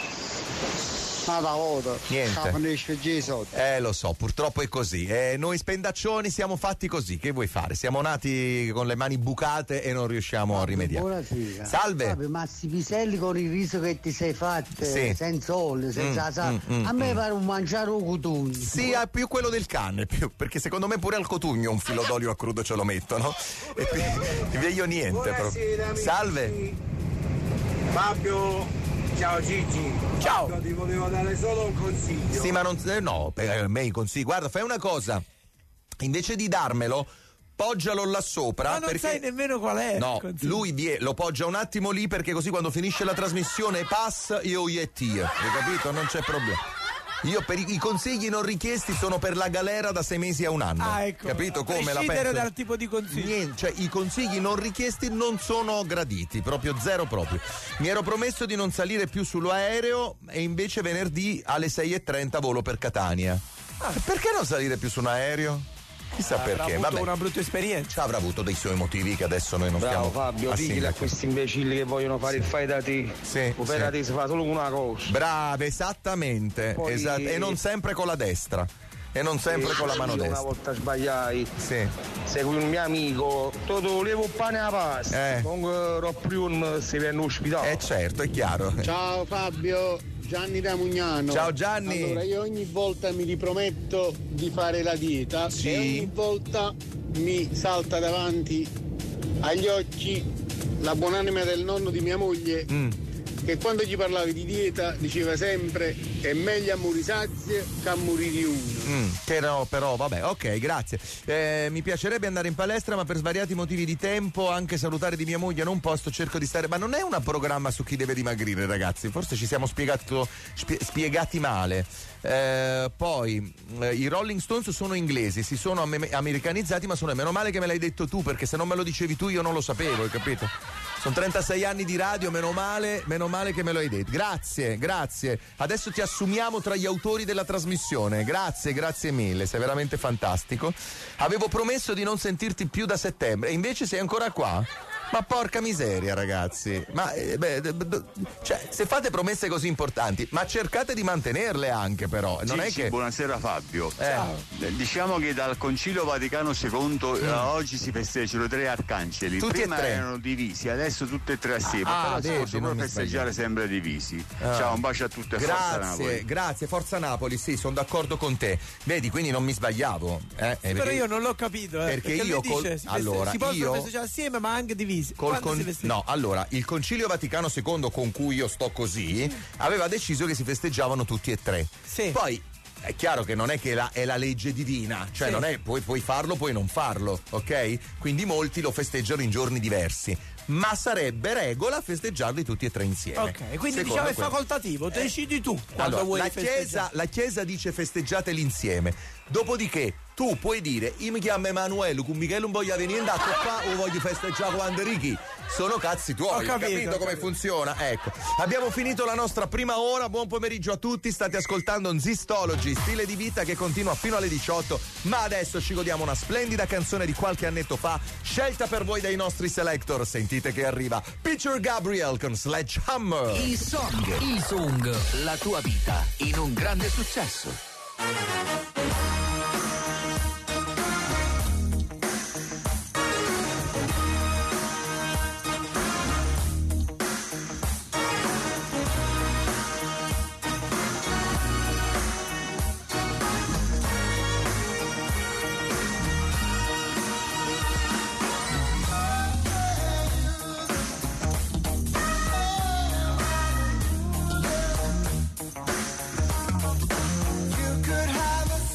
Nada volta. Niente. Eh, lo so, purtroppo è così. Eh, noi spendaccioni siamo fatti così. Che vuoi fare? Siamo nati con le mani bucate e non riusciamo a rimediare. Buonasera. Salve. Fabio, ma sti piselli con il riso che ti sei fatto, Sì. senza olio, senza Mm, sale. mm, mm, a me mm. pare un mangiare un cotugno. Sì, è più quello del cane, più, perché secondo me pure al cotugno un filo d'olio a crudo ce lo mettono. E qui io niente proprio. Salve. Fabio. Ciao Gigi. Ciao. Fabio, ti volevo dare solo un consiglio. Sì, ma non. eh, no, per me i consigli. Guarda, fai una cosa. Invece di darmelo, poggialo là sopra. Ma non perché... sai nemmeno qual è. No, il consiglio. lui vie- lo poggia un attimo lì perché così quando finisce la trasmissione passa io yettia. Hai capito? Non c'è problema. Io per i, i consigli non richiesti sono per la galera da sei mesi a un anno. Ah, ecco. Capito come la prescindere penso? dal tipo di consiglio. Niente, cioè i consigli non richiesti non sono graditi, proprio zero proprio. Mi ero promesso di non salire più sull'aereo e invece venerdì alle sei e trenta volo per Catania. Ah, perché non salire più su un aereo? Chissà Avrà perché. avuto Vabbè. una brutta esperienza. Avrà avuto dei suoi motivi che adesso noi non Bravo stiamo Fabio, a digli a sindaco. questi imbecilli che vogliono fare il fai da te. Sì, o per sì. te si fa solo una cosa. Brave, esattamente. Poi- esat- e non sempre con la destra. E non sempre Sì, con la mano io destra. Una volta sbagliai. Sì. Segui un mio amico, tutto levo pane a pasta. Eh. Non ero più si viene ospitato. Eh certo, è chiaro. Ciao Fabio, Gianni da Mugnano. Ciao Gianni. Allora io ogni volta mi riprometto di fare la dieta Sì. e ogni volta mi salta davanti agli occhi la buonanima del nonno di mia moglie Mm. che quando gli parlavi di dieta diceva sempre è meglio a muri sazie che a muri di uno. Mm, che no, però vabbè, ok, grazie. Eh, mi piacerebbe andare in palestra, ma per svariati motivi di tempo, anche salutare di mia moglie non posso, cerco di stare. Ma non è un programma su chi deve dimagrire, ragazzi. Forse ci siamo spiegato, spie- spiegati male. Eh, poi eh, i Rolling Stones sono inglesi, si sono am- americanizzati, ma sono meno male che me l'hai detto tu, perché se non me lo dicevi tu io non lo sapevo, hai capito? Sono trentasei anni di radio, meno male, meno male che me lo hai detto. Grazie, grazie. Adesso ti assumiamo tra gli autori della trasmissione. Grazie, grazie mille, sei veramente fantastico. Avevo promesso di non sentirti più da settembre e invece sei ancora qua. Ma porca miseria, ragazzi. Ma eh, beh, d- d- cioè, se fate promesse così importanti, ma cercate di mantenerle anche, però. Non Gigi, è che. buonasera Fabio. Eh. Ciao. Diciamo che dal Concilio Vaticano secondo mm. uh, oggi si festeggiano tre arcangeli. Tutti Prima e tre. erano divisi, adesso tutte e tre assieme. Ah, però vedi, si possono non mi festeggiare sbaglio. sempre divisi. Ah. Ciao, un bacio a tutti e forza Napoli. Grazie, grazie, Forza Napoli, sì, sono d'accordo con te. Vedi, quindi non mi sbagliavo. Eh, Però perché- io non l'ho capito, eh, perché perché io lui col- dice, si, feste- allora, si possono io- festeggiare assieme ma anche divisi. Col Quando con- si festeggia? no, allora, il Concilio Vaticano secondo con cui io sto così aveva deciso che si festeggiavano tutti e tre. Sì. Poi è chiaro che non è che la, è la legge divina, cioè Sì. non è puoi, puoi farlo, puoi non farlo, ok? Quindi molti lo festeggiano in giorni diversi. Ma sarebbe regola festeggiarli tutti e tre insieme. Ok, quindi Secondo diciamo è quello. facoltativo, decidi tu quando Allora, vuoi la, festeggiare. chiesa, la Chiesa dice festeggiateli insieme. Dopodiché tu puoi dire io mi chiamo Emanuele, con Michele non voglio venire a qua o voglio festeggiare con Enrichi. Sono cazzi tuoi, Ho ho capito, capito, ho come capito. funziona? Ecco, abbiamo finito la nostra prima ora, buon pomeriggio a tutti, state ascoltando Zistology, stile di vita che continua fino alle diciotto, ma adesso ci godiamo una splendida canzone di qualche annetto fa, scelta per voi dai nostri selector, sentite che arriva Peter Gabriel con Sledgehammer. I song, i song, la tua vita in un grande successo. You could have a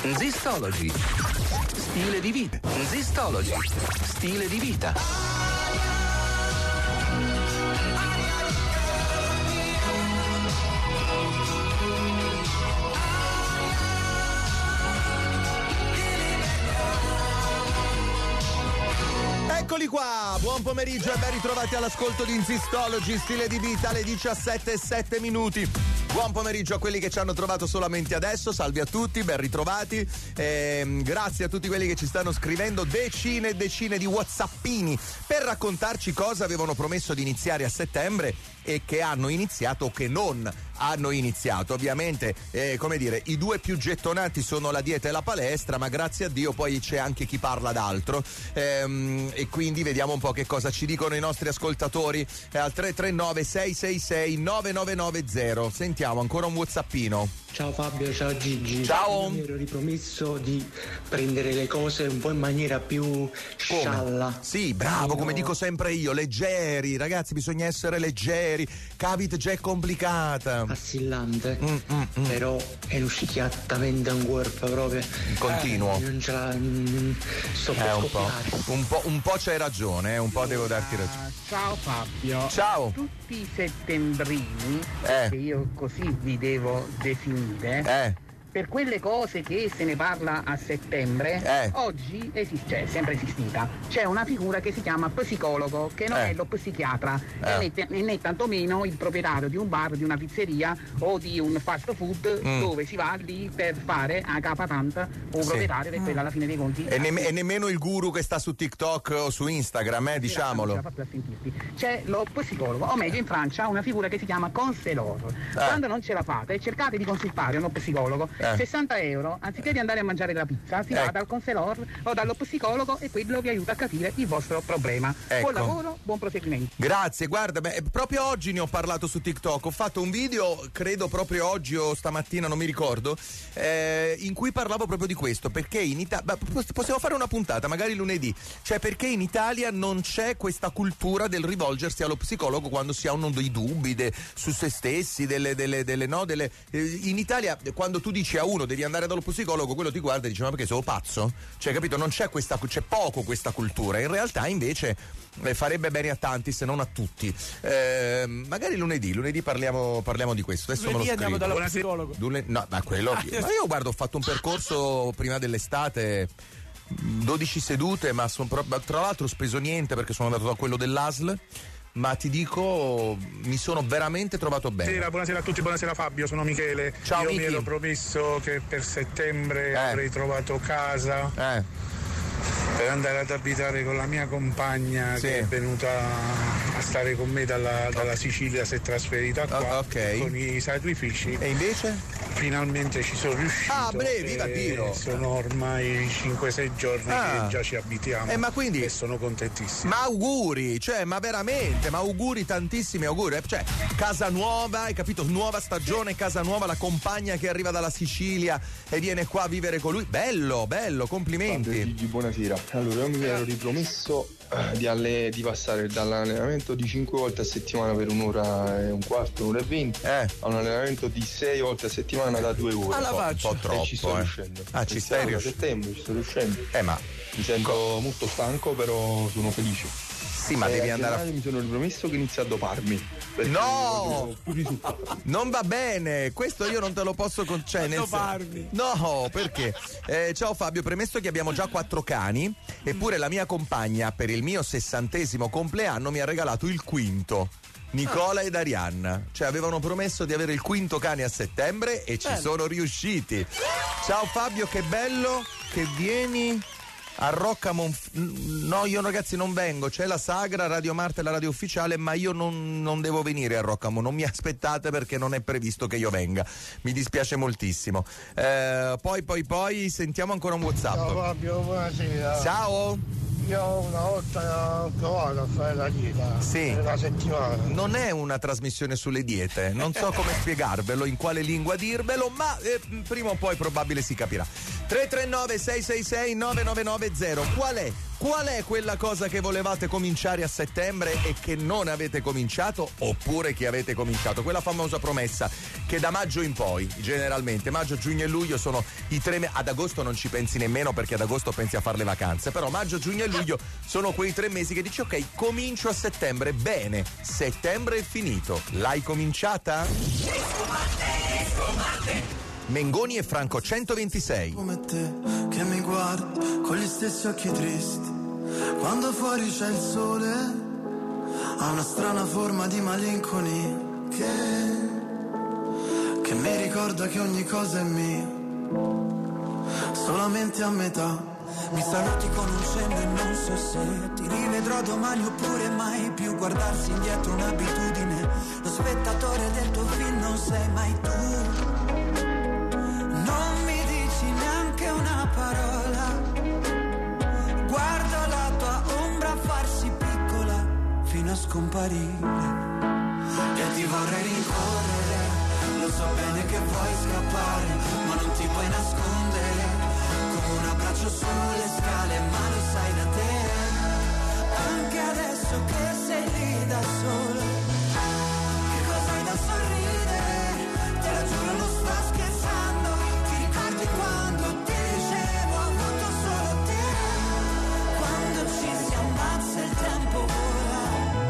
Zistology. Stile di vita. Zistology. Stile di vita. Eccoli qua, buon pomeriggio e ben ritrovati all'ascolto di Zistology, stile di vita, alle diciassette e sette minuti. Buon pomeriggio a quelli che ci hanno trovato solamente adesso, salve a tutti, ben ritrovati. E grazie a tutti quelli che ci stanno scrivendo decine e decine di whatsappini per raccontarci cosa avevano promesso di iniziare a settembre e che hanno iniziato o che non hanno iniziato. Ovviamente, eh, come dire, i due più gettonati sono la dieta e la palestra, ma grazie a Dio poi c'è anche chi parla d'altro, ehm, e quindi vediamo un po' che cosa ci dicono i nostri ascoltatori eh, al tre tre nove sei sei sei nove nove nove zero. Sentiamo ancora un whatsappino. Ciao Fabio, ciao Gigi. Ciao. Io mi ero ripromesso di prendere le cose un po' in maniera più scialla. Sì, bravo, come dico sempre io, leggeri, ragazzi, bisogna essere leggeri. Capite, già è complicata. Assillante, mm, mm, mm. però è uscicchiattamente un corpo proprio. Continuo. Eh, non ce la. Mm, sto per eh, un po', scoppiare. un po', un po' c'hai ragione, eh, un po' devo darti ragione. Ciao Fabio. Ciao. Tutti i settembrini, Eh. che io così vi devo definire, Eh. per quelle cose che se ne parla a settembre, Eh. oggi esiste, è sempre esistita. C'è una figura che si chiama psicologo, che non Eh. è lo psichiatra, Eh. e né, te- né tantomeno il proprietario di un bar, di una pizzeria o di un fast food, Mm. dove si va lì per fare a capatanta un Sì. proprietario, che quella alla fine dei conti. E, nemm- e nemmeno il guru che sta su TikTok o su Instagram, eh, diciamolo. C'è lo psicologo, o meglio in Francia una figura che si chiama conselor. Quando non ce la fate, cercate di consultare uno psicologo. Eh. sessanta euro, anziché di andare a mangiare la pizza, si va Ecco. dal conselor o dallo psicologo e quello vi aiuta a capire il vostro problema. Ecco. Buon lavoro, buon proseguimento. Grazie, guarda, beh, proprio oggi ne ho parlato su TikTok, ho fatto un video, credo proprio oggi o stamattina, non mi ricordo, eh, in cui parlavo proprio di questo, perché in Italia, possiamo fare una puntata, magari lunedì, cioè perché in Italia non c'è questa cultura del rivolgersi allo psicologo quando si hanno dei dubbi de, su se stessi, delle, delle, delle no, delle, eh, in Italia quando tu dici a uno devi andare dallo psicologo, quello ti guarda e dice ma perché sono pazzo? Cioè, capito, non c'è questa, c'è poco questa cultura, in realtà invece eh, farebbe bene a tanti se non a tutti. Eh, magari lunedì, lunedì parliamo, parliamo di questo. Adesso Lunedì me lo andiamo scrivo. dallo psicologo. Lune- no, ma quello. Ah, ma io guardo, ho fatto un percorso prima dell'estate, dodici sedute, ma son pro- tra l'altro ho speso niente perché sono andato da quello dell'A S L. Ma ti dico, mi sono veramente trovato bene. Buonasera, buonasera a tutti, buonasera Fabio, sono Michele. Ciao, Io Michi. mi ero promesso che per settembre avrei trovato casa eh. per andare ad abitare con la mia compagna, Sì. che è venuta a stare con me dalla, dalla Sicilia, si è trasferita qua. Ok. E con i sacrifici. E invece? Finalmente ci sono riuscito. Ah, bre, viva e Dio. Sono ormai cinque sei giorni Ah. che già ci abitiamo. Eh, ma quindi- E sono contentissimo. Ma auguri, cioè, ma veramente, ma auguri, tantissimi auguri. eh, Cioè, casa nuova, hai capito? Nuova stagione, casa nuova, la compagna che arriva dalla Sicilia e viene qua a vivere con lui. Bello, bello, complimenti. Fabio, Gigi, buonasera. Allora, io mi ero ripromesso eh, di, alle- di passare dall'allenamento di cinque volte a settimana per un'ora e un quarto, un'ora e venti, a un allenamento di sei volte a settimana da due ore. Alla Un po'- faccia. un Un po' po' troppo, e ci sto eh. riuscendo. Ah, ci Quest'anno, stai a riuscendo. settembre ci sto riuscendo. Eh, ma mi sento molto stanco, però sono felice. Sì, ma E devi a andare a- gennaio mi sono ripromesso che inizio a doparmi. perché No! voglio più risultati. Non va bene, questo io non te lo posso concedere. No, perché? Eh, ciao Fabio, premesso che abbiamo già quattro cani, eppure la mia compagna per il mio sessantesimo compleanno mi ha regalato il quinto. Nicola ed Arianna, cioè avevano promesso di avere il quinto cane a settembre e ci Bello. sono riusciti. Ciao Fabio, che bello che vieni a Rocca Monf- no, io ragazzi non vengo, c'è la Sagra, Radio Marte, la radio ufficiale, ma io non, non devo venire a Roccamo, non mi aspettate perché non è previsto che io venga, mi dispiace moltissimo. Eh, poi poi poi sentiamo ancora un WhatsApp. Ciao Fabio, buonasera. Ciao. Io una volta ho provato a fare la dieta. Sì. Per una settimana. Non è una trasmissione sulle diete, non so come spiegarvelo, in quale lingua dirvelo, ma eh, prima o poi probabile si capirà. tre tre nove sei sei sei nove nove nove zero. Qual è qual è quella cosa che volevate cominciare a settembre e che non avete cominciato, oppure che avete cominciato? Quella famosa promessa che da maggio in poi, generalmente, maggio, giugno e luglio sono i tre mesi. Ad agosto non ci pensi nemmeno, perché ad agosto pensi a fare le vacanze, però maggio, giugno e luglio sono quei tre mesi che dici ok, comincio a settembre. Bene, settembre è finito. L'hai cominciata? Mengoni e Franco centoventisei. Come te che mi guardi con gli stessi occhi tristi, quando fuori c'è il sole, ha una strana forma di malinconia che, che mi ricorda che ogni cosa è mia, solamente a metà. Mi saluti con un cenno e non so se ti rivedrò domani oppure mai più. Guardarsi indietro un'abitudine, lo spettatore del tuo film non sei mai tu. Non mi dici neanche una parola, guardo la tua ombra farsi piccola fino a scomparire. E ti vorrei rincorrere, lo so bene che vuoi scappare, ma non ti puoi nascondere, come un abbraccio sulle scale, ma lo sai da te, anche adesso che sei lì da solo. Che cosa hai da sorridere, te lo giuro non sto scherzando, ti ricordi quando ti dicevo ho avuto solo te, quando ci si ammazza il tempo vola,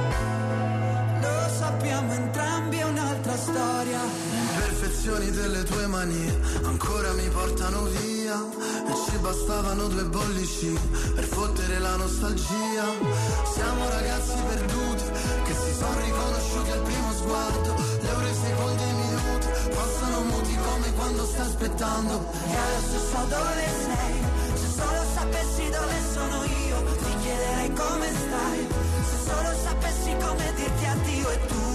lo sappiamo entrambi è un'altra storia. Imperfezioni delle tue manie ancora mi portano via, e ci bastavano due bollicine per fottere la nostalgia. Siamo ragazzi perduti che si sono riconosciuti al primo sguardo, le ore, i secondi e i minuti passano muti come quando stai aspettando. E adesso so dove sei, se solo sapessi dove sono io ti chiederei come stai, se solo sapessi come dirti addio e tu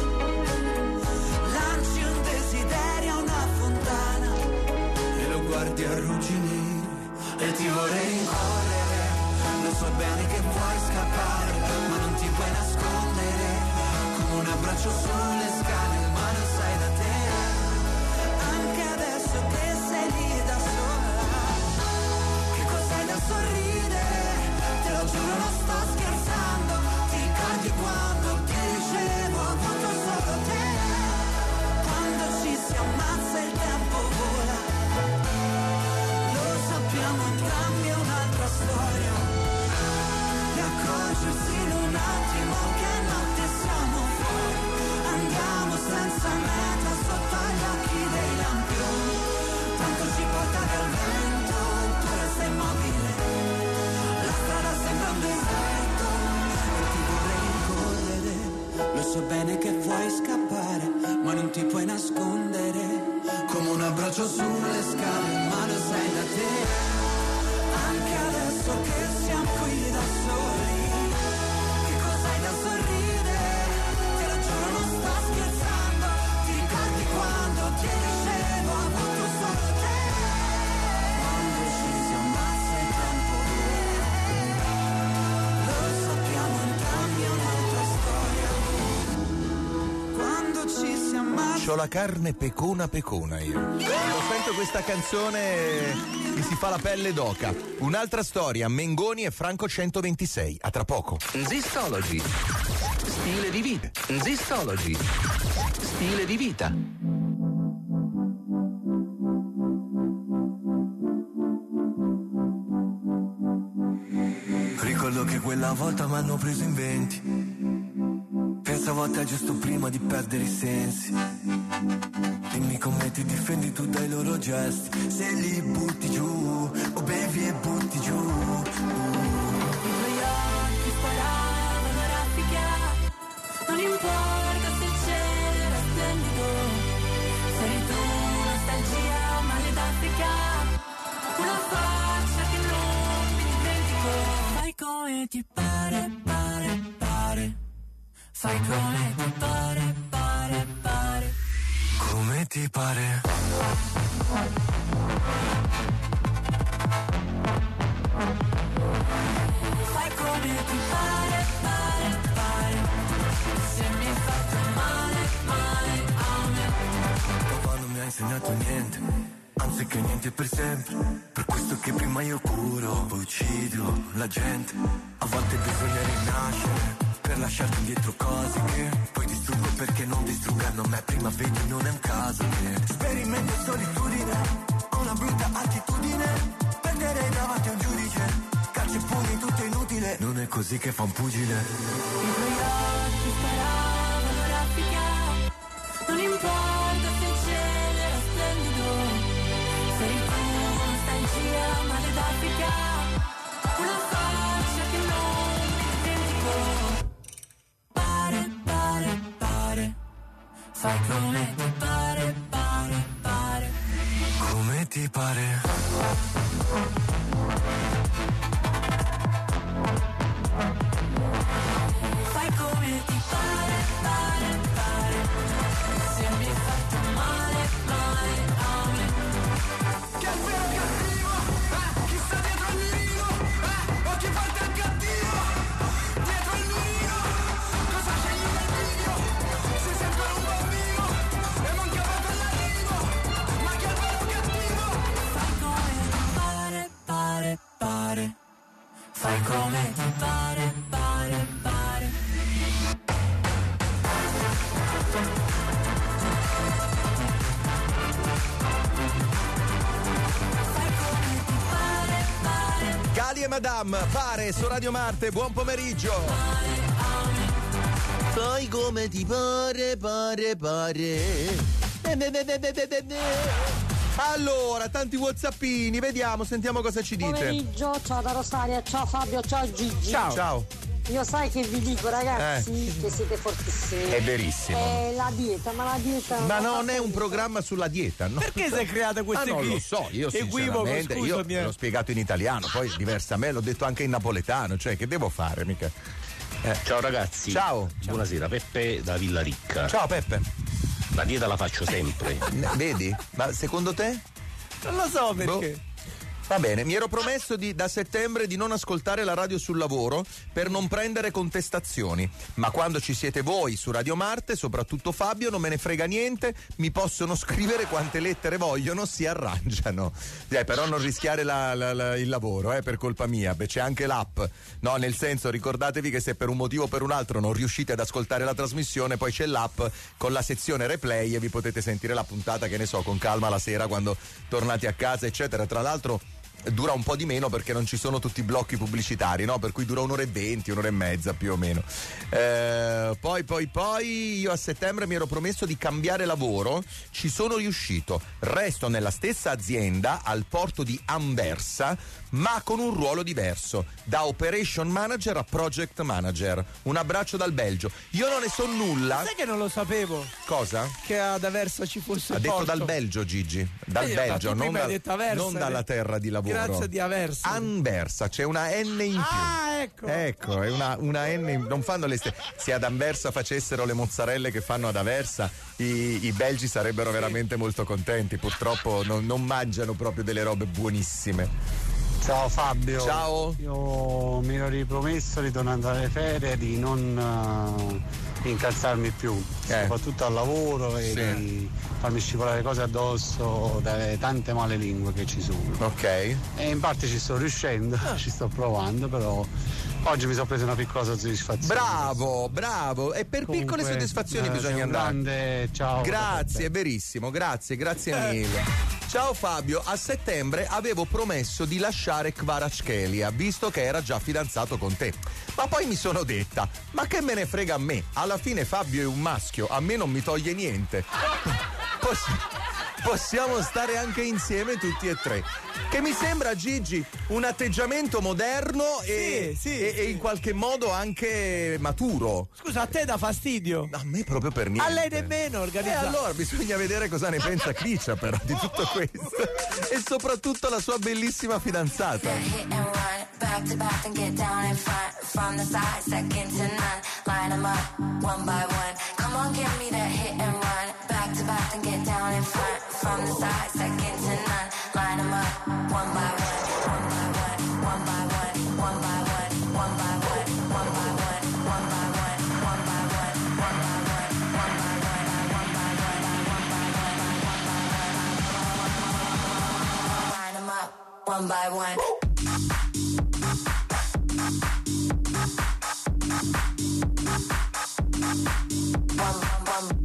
lanci un desiderio a una fontana e lo guardi arrugginire. E ti vorrei rincorrere, lo so bene che vuoi scappare, ma non ti puoi nascondere, come un abbraccio sulle scale, ma lo sai da te, anche adesso che sei lì da sola. che cos'hai da sorridere, te lo giuro non sto scherzando, ti ricordi quando ti dicevo ho avuto solo te, Quando ci si ammazza il tempo vola, lo sappiamo entrambi è un'altra storia. e accorgersi in un attimo che notte siamo fuori, andiamo senza meta sotto gli occhi dei lampioni, tanto ci porta via il vento, tu resta immobile, la strada sembra un deserto, E ti vorrei rincorrere, lo so bene che vuoi scappare, ma non ti puoi nascondere, come un abbraccio sulle scale, ma lo sai da te, anche adesso che siamo qui da soli. che cosa hai da sorridere, te lo giuro non sto scherzando, ti ricordi quando ti dicevo ho avuto solo te, Quando ci si ammazza il tempo vola, lo sappiamo entrambi è un'altra storia. Quando ci si ammazza C'ho la carne pecona pecona io. Quando sento questa canzone mi si fa la pelle d'oca. Un'altra storia, Mengoni e Franco centoventisei. A tra poco. Zistology. Stile di vita. Zistology. Stile di vita. ricordo che quella volta mi hanno preso in venti, pensavo a te giusto prima di perdere i sensi. Dimmi come ti difendi tu dai loro gesti, se li butti giù, o bevi e butti giù. I tuoi occhi sparavano raffica, non importa se il cielo era splendido, sei tu nostalgia male d'Africa, una faccia che non mi dimentico. Fai come ti pare, pare, pare, fai come ti pare, pare, pare, come ti pare. fai come ti pare, pare, pare, se mi hai fatto male, male a me. Papà non mi ha insegnato niente, anzi sai che niente è per sempre, per questo che prima io curo, poi uccido la gente. A volte bisogna rinascere per lasciarti indietro cose che poi distruggo perché non distruggano me. Prima vedi non è un caso che sperimento solitudine, ho una brutta attitudine, prenderei davanti a un giudice, calci e pugni tutto inutile, non è così che fa un pugile. I tuoi occhi sparavano raffica, non importa se il cielo era splendido, sei tu nostalgia male d'Africa, una faccia che non dimentico. Pare, pare, pare, fai come ti pare, pare, pare. Come ti pare? Fai come ti pare, pare, pare. Se mi hai fatto male, male, male. Che è vero cattivo? Eh? Chi sta dietro il mirino? Eh? O chi parte il cattivo? Dietro il mirino? Cosa scegli nel video? Sei sempre un bambino e manca proprio l'arrivo. Ma chi è il vero cattivo? Fai come ti pare, pare, pare. Fai come ti pare, pare, pare. Gali e Madame, pare su Radio Marte, buon pomeriggio. Fai come ti pare, pare, pare. Allora, tanti whatsappini, vediamo, sentiamo cosa ci dite. Pomeriggio, ciao da Rosaria, ciao Fabio, ciao Gigi. Ciao. Ciao. Io sai che vi dico ragazzi, Eh. che siete fortissimi. È verissimo. È la dieta, ma la dieta... Ma non è un programma sulla dieta, no? Perché si è creata questa ah, non equi- lo so, io equivoco, sinceramente, io scusami, eh. l'ho spiegato in italiano, poi diversamente, l'ho detto anche in napoletano, cioè che devo fare, mica. Eh. Ciao ragazzi. Ciao. Buonasera, Peppe da Villa Ricca. Ciao Peppe. La dieta la faccio sempre. Vedi? Ma secondo te? Non lo so perché. Boh. Va bene, mi ero promesso di, da settembre di non ascoltare la radio sul lavoro per non prendere contestazioni, ma quando ci siete voi su Radio Marte, soprattutto Fabio, non me ne frega niente, mi possono scrivere quante lettere vogliono, si arrangiano. Eh, però non rischiare la, la, la, il lavoro, eh, per colpa mia. Beh, c'è anche l'app, no, nel senso, ricordatevi che se per un motivo o per un altro non riuscite ad ascoltare la trasmissione, poi c'è l'app con la sezione replay e vi potete sentire la puntata, che ne so, con calma la sera quando tornate a casa, eccetera. Tra l'altro dura un po' di meno perché non ci sono tutti i blocchi pubblicitari, no? Per cui dura un'ora e venti, un'ora e mezza più o meno. Eh, poi, poi, poi io a settembre mi ero promesso di cambiare lavoro, ci sono riuscito. Resto nella stessa azienda al porto di Anversa, ma con un ruolo diverso, da operation manager a project manager. Un abbraccio dal Belgio. Io non ne so nulla. Sai che non lo sapevo? Cosa? Che ad Aversa ci fosse Ha il detto porto. dal Belgio, Gigi. Dal Eh, Belgio, tu non, prima hai dal- detto Aversa, non dalla eh. terra di lavoro. Grazie di Aversa. Anversa, c'è una N in più. Ah, ecco. Ecco, è una, una N in- non fanno le stesse. Se ad Anversa facessero le mozzarelle che fanno ad Aversa, i, i belgi sarebbero veramente molto contenti. Purtroppo non, non mangiano proprio delle robe buonissime. Ciao Fabio. Ciao. Io mi ero ripromesso, ritornando alle ferie, di non uh, incazzarmi più, soprattutto al lavoro e Sì. di farmi scivolare cose addosso dalle tante male lingue che ci sono. Ok. E in parte ci sto riuscendo, Ah. ci sto provando, però oggi mi sono preso una piccola soddisfazione. Bravo, bravo. E per Comunque, piccole soddisfazioni eh, bisogna sei un andare. grande ciao. Grazie, è verissimo, grazie, grazie mille. Ciao Fabio, a settembre avevo promesso di lasciare Kvaratskhelia, visto che era già fidanzato con te. Ma poi mi sono detta, ma che me ne frega a me? Alla fine Fabio è un maschio, a me non mi toglie niente. Poss- possiamo stare anche insieme tutti e tre. Che mi sembra, Gigi, un atteggiamento moderno e, Sì, sì, e- e in qualche modo anche maturo. Scusa, a te dà fastidio? A me proprio per niente. A lei nemmeno E organizzato. allora bisogna vedere cosa ne pensa Cliccia però di tutto questo. E soprattutto la sua bellissima fidanzata. Hit and run, back to back and get down in front. From the side, second to none. Line them up, one by one. Come on, give me that hit and run. Back to back and get down in front. From the side, second to none. Line them up, one by one. One by one, one by one, one by one, one by one, one by one, one by one, one by one, one by one, one by one, one by one, one by one, one by one. one by one. One, one, one.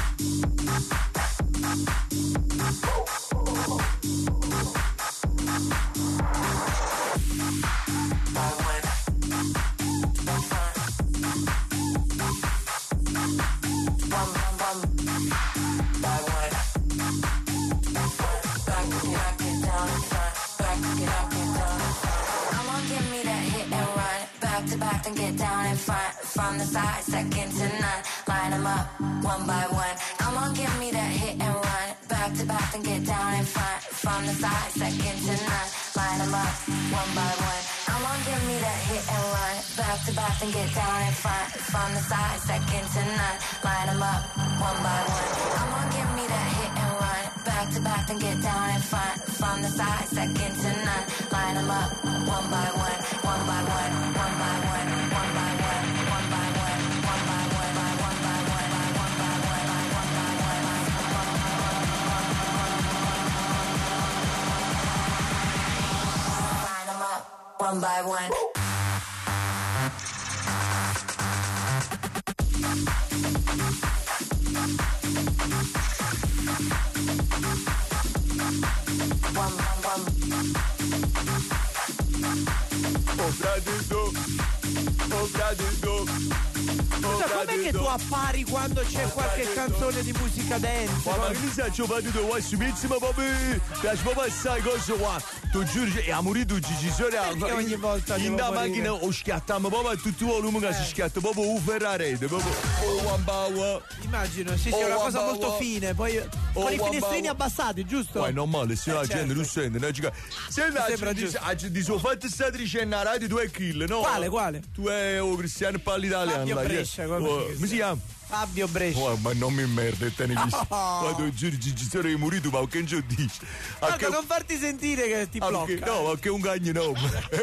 Back and get down in front, from the side, second to none. Line them up, one by one. Come on, give me that hit and run. Back to back and get down in front, from the side, second to none. Line them up, one by one. Come on, give me that hit and run. Back to back and get down in front, from the side, second to none. Line them up, one by one. Come on, give me that hit and run. Back to back and get down in front, from the side, second to none. Line them up, one by one, one by one, one by one. One by one. One, one, one. Oh, fratello, oh, fratello. Scusa, com'è che tu appari quando c'è qualche canzone di musica dance? Ma ma che mi sa, ci ho fatto due guai su pizzi, ma proprio piace proprio assai cose qua. Tu giuro, è a morire tu ci sono. Perché ogni volta in da macchina o schiattiamo proprio a tutti i volumi che si schiatta proprio un ferrarete, proprio oh one power. Immagino, sì, sì, è una cosa molto fine, poi con i finestrini abbassati, giusto? Ma è normale, se la gente non sente, no? Se ti sono fatto sta tricena radio tu è kill, no? Quale, quale? Tu è o Cristiano Palli italiano. Fabio Brescia, come si chiama? Fabio Brescia. Oh, ma non mi merda, te ne visto. Quando giuro ci sono i morito, ma che non dici? Guarda, non farti sentire che ti blocca. No, ma che un cagno no.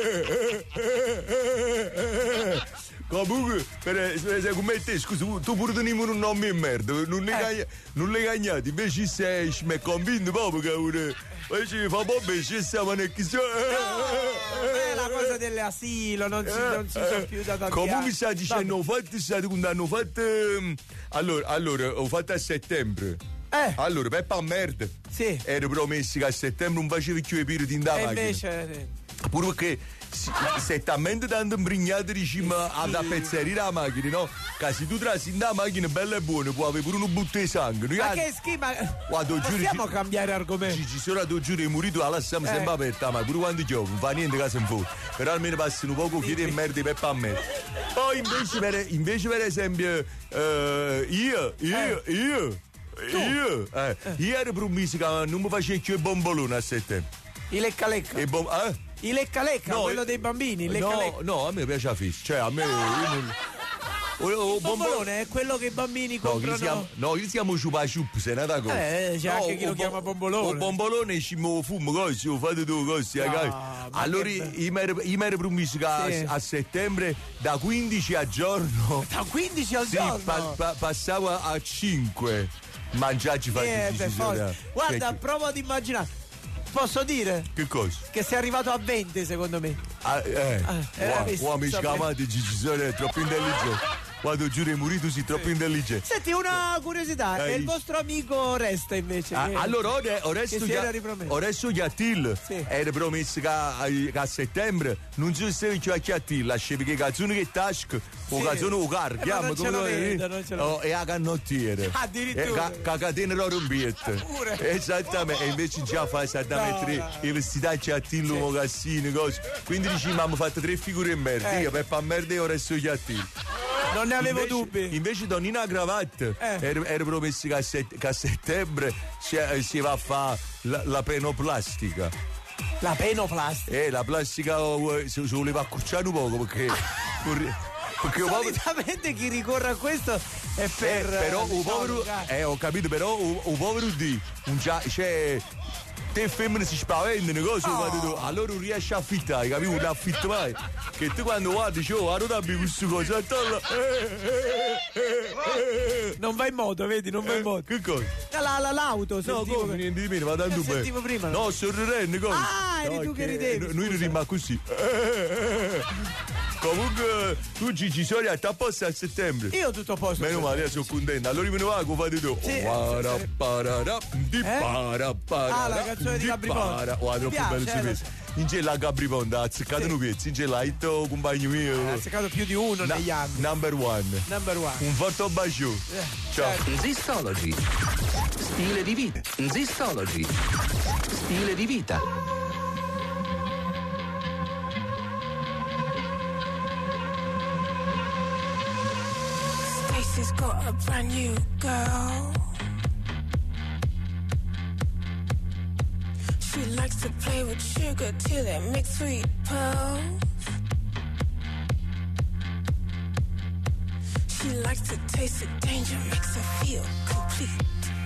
Comunque, per, per, come te, scusa, tu pure te ne un nome in merda, non le, eh. cagna, non le cagnati, invece sei, mi è convinto proprio che una... Poi ci fa un po' ci siamo nel chissà. No, è la cosa dell'asilo, non si, non si sa più da tanti Comunque anni. mi sta dicendo, ho fatto, state quando hanno fatto, allora, allora, ho fatto a settembre. Eh. Allora, per pa' merda. Sì. Ero promesso che a settembre non facevi più i periodi in da E macchina. invece... Pure perché sei talmente tanto imprignato diciamo ad appezzare la macchina, no? Che se tu trasi in da macchina bella e buona puoi avere pure un butto di sangue. Ma che schifo, Guarda, possiamo giuro, cambiare argomento? Ci, ci sono tu giuro i morito la lasciamo eh. sempre aperta, ma pure quando piove non fa niente che se ne fuori. Però almeno passano un poco chiede e merda per pa' me. Poi invece per, invece per esempio uh, io, io, eh. io, tu? io, eh, eh. io ero promesso che non mi facevo più i bomboloni a settembre. I lecca lecca? I bom- eh? I lecca lecca, no, quello dei bambini, lecca no, lecca. No, a me piace la fish, cioè a me... Ah! Io non... O, o, il bombolone è quello che i bambini comprano. No, no, io si chiamo ciupa ciup, se ne da cosa. Eh, c'è no, anche chi lo chiama bombolone. Il bombolone ci muovo fumo così, ho fatto due cose. No, allora io mi ero promesso che sì. a, a settembre da quindici a giorno. Da quindici al sì, giorno? Pa, pa, passavo a cinque. Mangiarci fatti eh, decisione. Guarda, perché... provo ad immaginare. Posso dire? Che cosa? Che sei arrivato a venti secondo me. Ah, eh. Ah, wow, wow, mi scamate, Gigi, è troppo intelligente. Quando giuro i morito sei troppo sì. intelligente. Senti, una curiosità, eh, e il vostro amico Resta invece? Ah, che, allora ora, ora che si era ripromesso. Adesso Chiattil sì. era promesso che a, che a settembre non si stava più a Chiattil, lasciavi che canzone che tasca o sì. canzone o car, eh, chiama come lo oh, e a cannottiere. Addirittura. E a catena rombiette. Esattamente, e invece già fa esattamente no, no. i vestiti a Chiattil, sì. mocassini, cose. Quindi dici, mamma, ho fatto tre figure in merda, eh. io per fa merda e ora resto Chiattil. Non ne avevo invece, dubbi. Invece Donnina Cravatta eh. era, era promesso che a, set, che a settembre si, si va a fare la, la penoplastica. La penoplastica? Eh, la plastica oh, si, si voleva accorciare un poco perché. Perché solitamente chi ricorre a questo è per. Eh, però un povero. Eh, ho capito, però un povero di. Un già. Cioè. Te femmine si spaventano, cosa? Oh. Allora non riesci a affittare, capivo? Non affitto mai. Che tu quando guardi, dici, oh, non abbi queste cose, non va in moto, vedi, non va in moto. Che cosa? La, la, l'auto, no, come niente di meno, vado andando bene. Sentivo prima. No, sorridendo, cosa? Ah, Ah, eri No, tu che che ridevi. Noi ridemmo così. Comunque tu Gigi Soria a posto a settembre. Io tutto a posto. Meno male, io sono contento. Allora me ne va, come fate tu? Sì. Para, para, di Eh? para, para, Ah, la canzone di Gabri Ponte. para. Oh, Mi troppo piace, bello eh, si lo vede. so. In gela a Gabri Ponte, ha azzeccato Sì. un pezzo, in gela il tuo compagno mio. Ha seccato più di uno Na- negli anni. Number one. Number one. Un forte bacio. Eh, Ciao. certo. Zistology. Stile di vita. Zistology. Stile di vita. Stacy's got a brand new girl. She likes to play with sugar till it makes sweet pearls. She likes to taste the danger, makes her feel complete.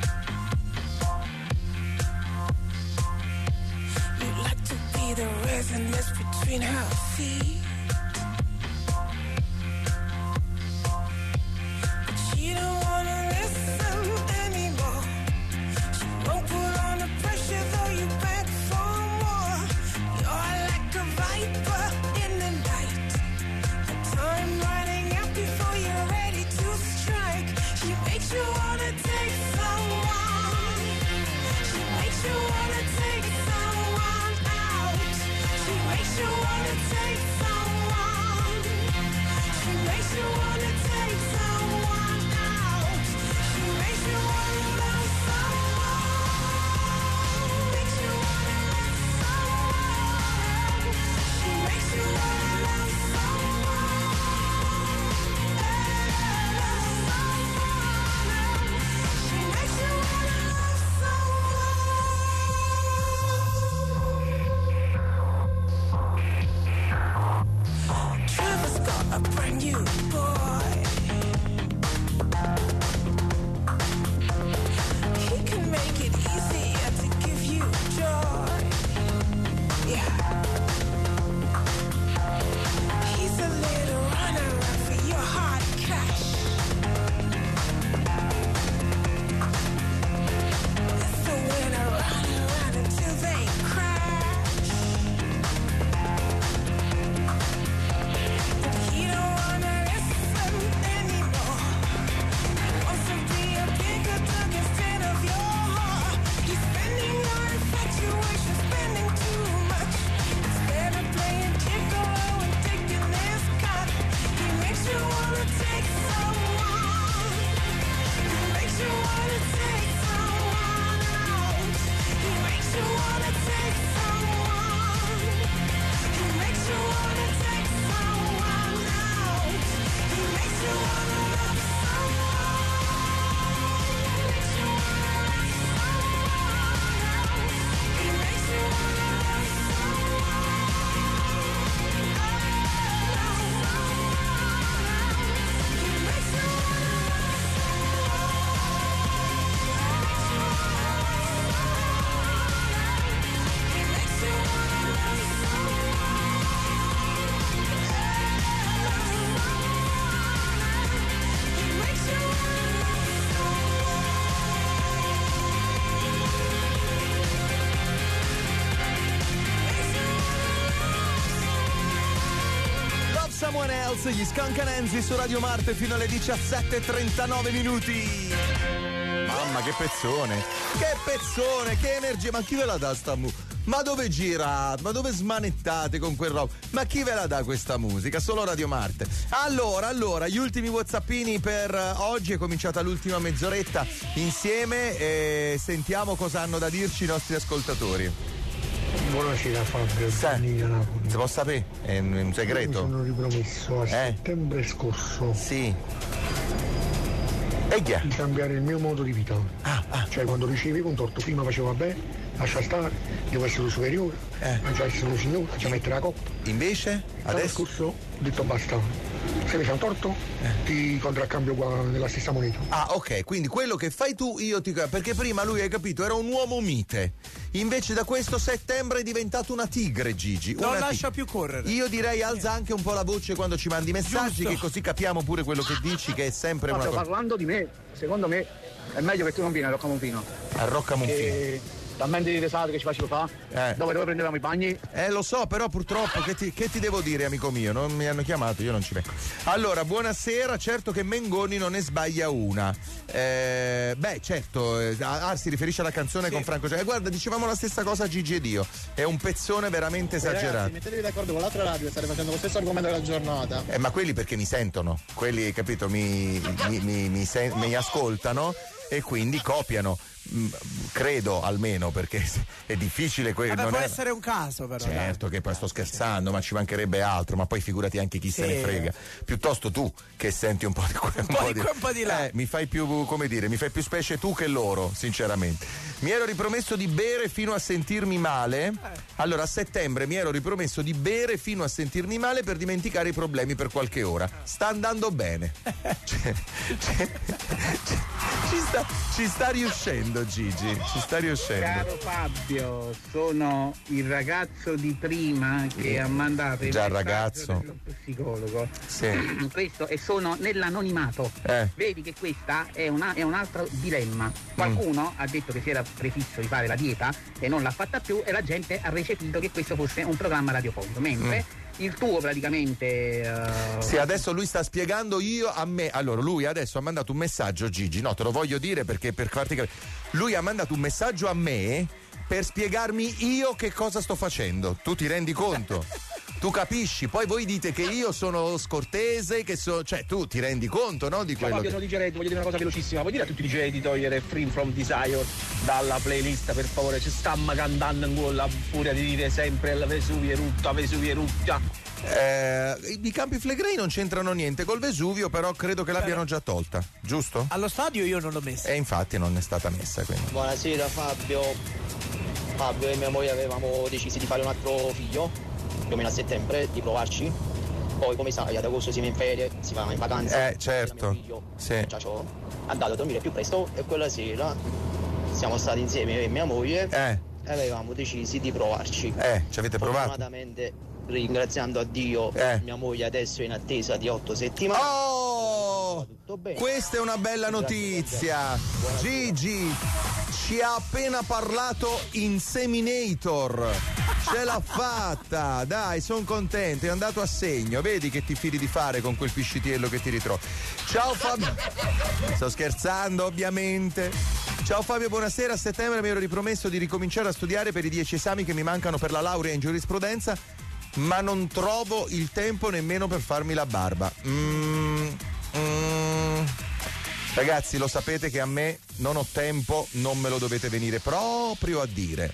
You like to be the resin that's between her feet. But she don't wanna listen anymore. She won't put on the pressure though you beg for more. You're like a viper in the night. The time running out before you're ready to strike. She makes you wanna take someone. She makes you wanna take someone out. She makes you wanna take someone. She makes you wanna take someone out. She makes you wanna love someone. Makes you wanna love someone. She makes you wanna love someone. Love someone. She makes you wanna love someone. Trevor's got a brand new boy. He can make it easier to give you joy. Yeah. He's a little runner-up for your hard cash. So when I run around until they crash. But he don't wanna listen anymore. He wants to be a bigger dog instead of your heart. He's spending your infatuation, spending too much. Instead of playing gigolo and taking this cut, he makes you wanna take someone. He makes you wanna take someone out. He makes you wanna take someone. He makes you wanna take someone out. He makes you wanna love someone. Makes you wanna love someone. He makes you wanna love Love Someone Else, gli Scancanensi su Radio Marte fino alle diciassette e trentanove minuti. Mamma che pezzone, che pezzone, che energia, ma chi ve la dà sta musica? Ma dove girate? Ma dove smanettate con quel roba? Ma chi ve la dà questa musica? Solo Radio Marte. Allora, allora, gli ultimi whatsappini per eh, oggi, è cominciata l'ultima mezz'oretta insieme e sentiamo cosa hanno da dirci i nostri ascoltatori. Buonasera Fabio, Gianni da Napoli. Si può sapere? È un, un segreto? Mi sono ripromesso a Eh? settembre scorso Sì. E chi è? di cambiare il mio modo di vita. Ah, ah. Cioè quando ricevevo un torto prima facevo vabbè, lascia stare, devo essere un superiore, Eh. non c'è essere un signore, c'è mettere la coppa. Invece? L'anno Adesso? scorso ho detto basta. Se mi fai un torto, ti contraccambio qua nella stessa moneta. Ah, ok, quindi quello che fai tu io ti. Perché prima lui, hai capito, era un uomo mite. Invece da questo settembre è diventato una tigre, Gigi. Non una lascia tig- più correre. Io direi alza anche un po' la voce quando ci mandi messaggi, Giusto. che così capiamo pure quello che dici, che è sempre una Fabio, cosa. parlando di me, secondo me è meglio che tu non vieni a Rocca Monfino. A Rocca Monfino. Che talmente di risate che ci facevo fa, Eh. dove, dove prendevamo i bagni. Eh, lo so, però purtroppo che ti, che ti devo dire, amico mio? Non mi hanno chiamato, io non ci vengo. Allora, buonasera, certo che Mengoni non ne sbaglia una. Eh, beh, certo, eh, ah, si riferisce alla canzone Sì. con Franco Giacomo. Eh, guarda, dicevamo la stessa cosa a Gigi ed io. È un pezzone veramente esagerato. Ragazzi, mettetevi d'accordo con l'altra radio, state facendo lo stesso argomento della giornata. Eh, ma quelli perché mi sentono, quelli, capito, mi, mi, mi, mi, sen- mi ascoltano e quindi copiano. Mm, credo almeno, perché è difficile que- Vabbè, non può è... essere un caso però. dai. Certo che poi sto scherzando, ma ci mancherebbe altro, ma poi figurati anche chi se ne Sì. frega. Piuttosto tu che senti un po' di qua, un, po' di qua, un po' di là. Eh, mi fai più, come dire, mi fai più specie tu che loro, sinceramente. Mi ero ripromesso di bere fino a sentirmi male. Allora a settembre mi ero ripromesso di bere fino a sentirmi male per dimenticare i problemi per qualche ora. Sta andando bene. Cioè, cioè, cioè, ci, sta, ci sta riuscendo Gigi, ci sta riuscendo. Caro Fabio, sono il ragazzo di prima che ha mandato il Già il messaggio ragazzo. dello psicologo. Sì. Questo e sono nell'anonimato. Eh. Vedi che questa è, una, è un altro dilemma. Qualcuno Mm. ha detto che si era prefisso di fare la dieta e non l'ha fatta più e la gente ha recepito che questo fosse un programma radiofonico, mentre Mm. il tuo praticamente eh, Sì, adesso lui sta spiegando io a me. Allora, lui adesso ha mandato un messaggio, Gigi. No, te lo voglio dire perché per farti capire. Lui ha mandato un messaggio a me per spiegarmi io che cosa sto facendo. Tu ti rendi conto? Tu capisci? Poi voi dite che io sono scortese, che so, cioè tu ti rendi conto, no? Di Ciao quello Fabio, che... sono D J Red, voglio dire una cosa velocissima. Vuoi dire a tutti i D J di togliere Free From Desire dalla playlist, per favore? Ci stiamo cantando con la furia di dire sempre la Vesuvio erutta, Vesuvio erutta. Eh, I Campi Flegrei non c'entrano niente col Vesuvio, però credo che l'abbiano già tolta, giusto? Allo stadio io non l'ho messa. E infatti non è stata messa, quindi. Buonasera Fabio. Fabio e mia moglie avevamo deciso di fare un altro figlio, più o meno a settembre, di provarci. Poi come sai ad agosto siamo in ferie, si va in vacanza. Eh, certo. Sì. Già c'ho andato a dormire più presto e quella sera siamo stati insieme io e mia moglie eh. e avevamo deciso di provarci. Eh, ci avete provato? Fortunatamente, ringraziando a Dio, Eh. mia moglie adesso è in attesa di otto settimane. Oh! Tutto bene. Questa è una bella notizia. Gigi ci ha appena parlato Inseminator. Ce l'ha fatta, dai, sono contento, è andato a segno, vedi che ti fidi di fare con quel piscitiello che ti ritrovi. Ciao Fabio. Sto scherzando, ovviamente. Ciao Fabio, buonasera. A settembre mi ero ripromesso di ricominciare a studiare per i dieci esami che mi mancano per la laurea in giurisprudenza, ma non trovo il tempo nemmeno per farmi la barba. Mm, mm. Ragazzi, lo sapete che a me non ho tempo, non me lo dovete venire proprio a dire.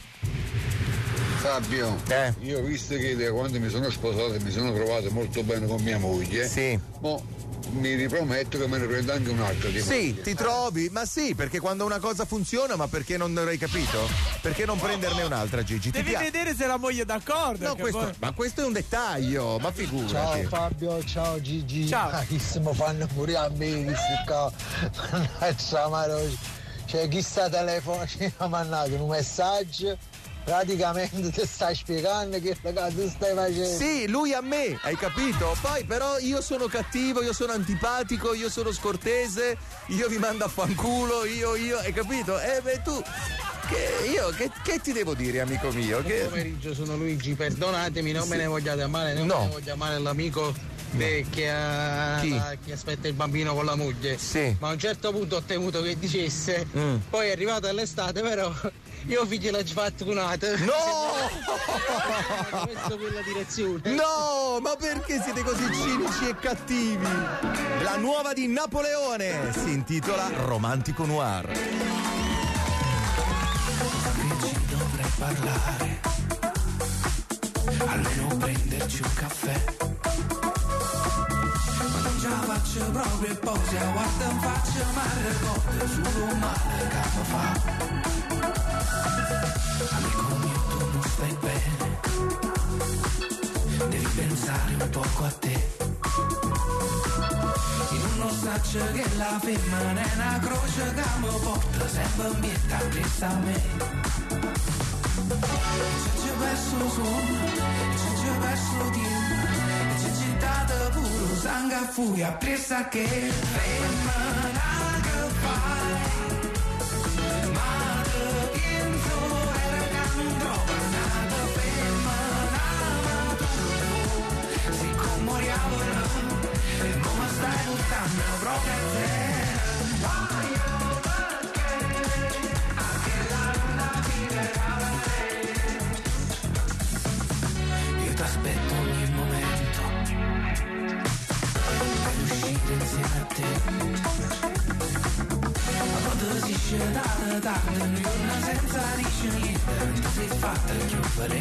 Fabio, eh. io visto che da quando mi sono sposato e mi sono trovato molto bene con mia moglie, sì. mo mi riprometto che me ne prendo anche un'altra di Sì, moglie. ti trovi? Ma sì, perché quando una cosa funziona, ma perché non l'hai capito? Perché non prenderne un'altra, Gigi? Ti Devi piace? vedere se la moglie è d'accordo. No, che questo, poi- ma questo è un dettaglio, ma figurati. Ciao Fabio, ciao Gigi. Ciao. Ah, chi se mi fanno pure a me, questi qua. Mannaggia, Maro. Cioè, chi sta telefono ci ha mandato un messaggio. Praticamente ti stai spiegando che tu stai facendo. Sì, lui a me, hai capito? Poi però io sono cattivo, io sono antipatico, io sono scortese, io vi mando a fanculo, io, io, hai capito? Eh beh tu, che, io, che, che ti devo dire amico mio? Buon Che... pomeriggio, sono Luigi, perdonatemi, non Sì. me ne vogliate male, non No. me ne voglio male l'amico eh, che, ha- Chi? la- che aspetta il bambino con la moglie. Sì. Ma a un certo punto ho temuto che dicesse, Mm. poi è arrivato all'estate, però io figlio l'ho fatto con un'altra. No! Questo quella direzione. No, ma perché siete così cinici e cattivi? La nuova di Napoleone si intitola Romantico Noir. Ci dovrei parlare, almeno prenderci un caffè. Ma non ce la faccio proprio e poi se la guardo in faccia ma ricordo solo un male capo fa. Amico mio, tu non stai bene, devi pensare un poco a te. In uno straccio che la femmina è una croce che mi porta sempre in pietà presso a me. Se ci perso suono, se ci perso tempo, e se ci dato puro sangue a furia presso a che femmina che fai, ma te penso è tardi, un giorno senza dici niente, ti sei fatta chiudere.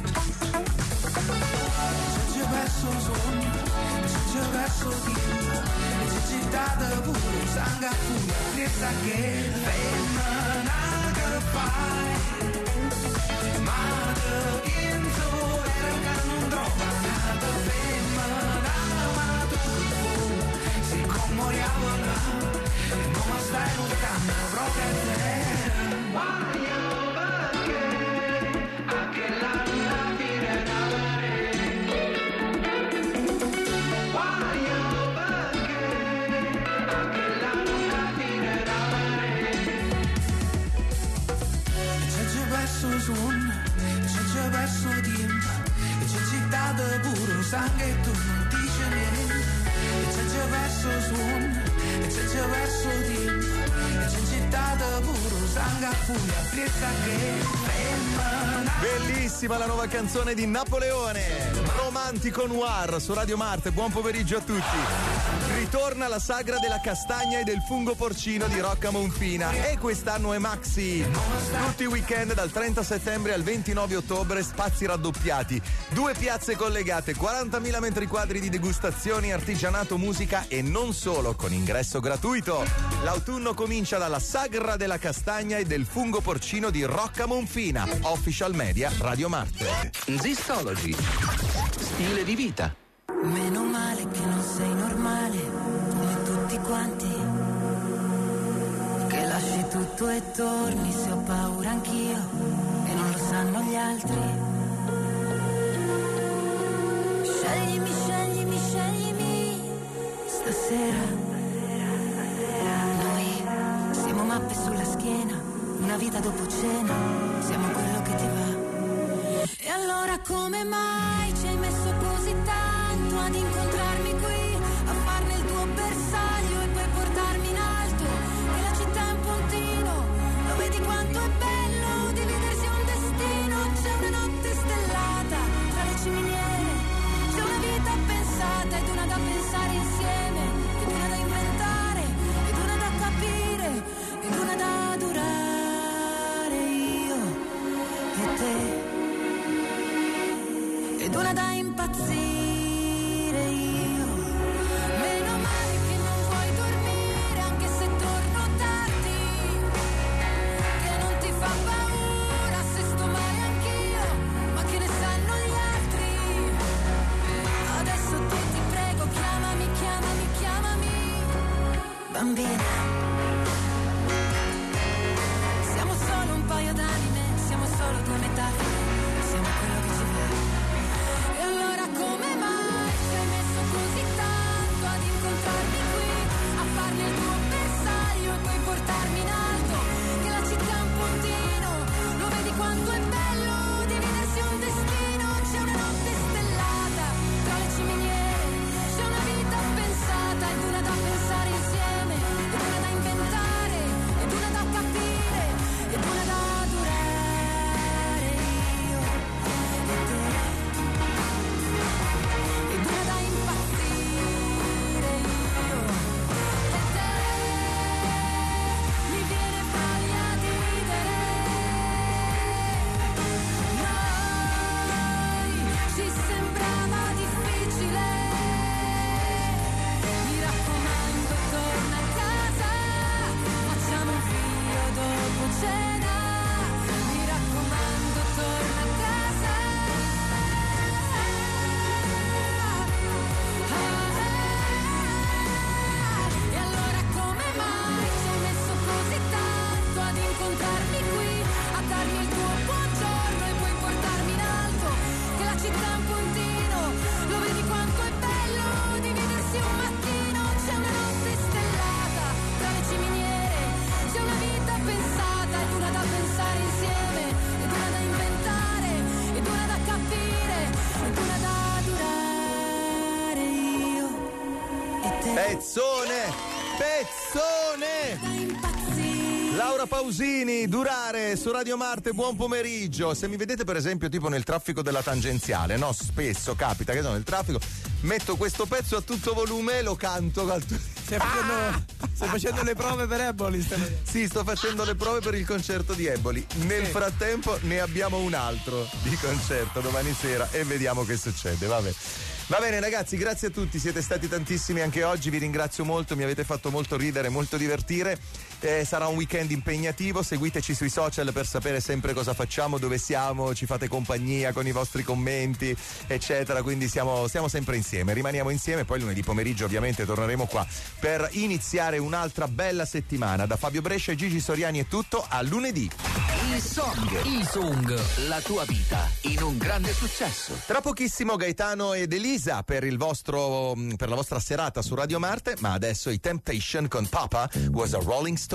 Se ci perso il sogno, se ci perso il tempo, se ci date pure sangue a furia, stessa che femmina che fai, ma te penso era che non trova nata femmina, ma tu sei come moriamo là, e non stai lontano proprio a te. Guaio perché anche la luna fine da perso suono, se ci perso tempo, e c'è città puro sangue e tu non dici niente, e c'è ci perso suono, e c'è ci perso tempo, e c'è città puro sangue a furia, presa che bellissima la nuova canzone di Napoleone, Romantico Noir su Radio Marte. Buon pomeriggio a tutti. Ritorna la sagra della castagna e del fungo porcino di Rocca Monfina e quest'anno è maxi. Tutti i weekend dal trenta settembre al ventinove ottobre, spazi raddoppiati, due piazze collegate, quarantamila metri quadri di degustazioni, artigianato, musica e non solo, con ingresso gratuito. L'autunno comincia dalla sagra della castagna e del fungo porcino di Rocca Monfina. Official Media Radio Marte. Zistology. Stile di vita. Meno male che non sei normale come tutti quanti, che lasci tutto e torni se ho paura anch'io e non lo sanno gli altri. Sceglimi, sceglimi, sceglimi stasera. Noi siamo mappe sulla schiena, una vita dopo cena, siamo quello che ti va. E allora come mai ci hai messo così tanto ad incontrarmi qui, a farne il tuo bersaglio e poi portarmi in alto? E la città è un puntino, lo vedi quanto è bello dividersi un destino. C'è una notte stellata tra le ciminiere, c'è una vita pensata ed una da pensare insieme, ed una da inventare, ed una da capire, ed una da durare, io e te, ed una da impazzire io. Meno male che non vuoi dormire anche se torno tardi, che non ti fa paura se sto male anch'io, ma che ne sanno gli altri. Adesso te ti prego, chiamami, chiamami, chiamami bambina. Siamo solo un paio d'anime, siamo solo due metafore, siamo quello che ci va. E allora come mai ci hai messo così tanto ad incontrarmi qui, a farmi il tuo bersaglio e poi portarmi in alto? Che la città è un puntino, lo vedi quanto è bello dividersi un destino. C'è una notte stellata tra le ciminiere, c'è una vita pensata ed una da pensare insieme, ed una da inventare, ed una da capire, ed una da durare io e te, ed una da impazzire io e te. Mi viene voglia di ridere, noi ci sembrava difficile. Mi raccomando torna a casa, facciamo un figlio dopo cena. Mi raccomando torna a casa. E allora come mai ci hai messo così tanto ad incontrarmi qui, a darmi il tuo buongiorno e poi portarmi in alto? Che la città è un puntino, lo vedi quanto è bello dividersi un mattino. C'è una notte stellata tra le ciminiere, c'è una vita pensata ed una da pensare insieme, ed una da inventare, ed una da capire, ed una da durare io e te. Pezzone! Pezzone! Laura Pausini, Durare su Radio Marte, buon pomeriggio. Se mi vedete per esempio tipo nel traffico della tangenziale, no? Spesso capita che sono nel traffico, metto questo pezzo a tutto volume e lo canto al Stai facendo, stai facendo le prove per Eboli? Stai... Sì, sto facendo le prove per il concerto di Eboli. Nel Sì. frattempo ne abbiamo un altro di concerto domani sera e vediamo che succede. Vabbè. Va bene ragazzi, grazie a tutti, siete stati tantissimi anche oggi, vi ringrazio molto, mi avete fatto molto ridere, molto divertire. Eh, sarà un weekend impegnativo, seguiteci sui social per sapere sempre cosa facciamo, dove siamo, ci fate compagnia con i vostri commenti eccetera, quindi siamo, siamo sempre insieme, rimaniamo insieme, poi lunedì pomeriggio ovviamente torneremo qua per iniziare un'altra bella settimana. Da Fabio Brescia e Gigi Soriani è tutto, a lunedì. Il song, il song, la tua vita in un grande successo. Tra pochissimo Gaetano ed Elisa per il vostro per la vostra serata su Radio Marte, ma adesso i Temptation con Papa Was a Rolling Stone.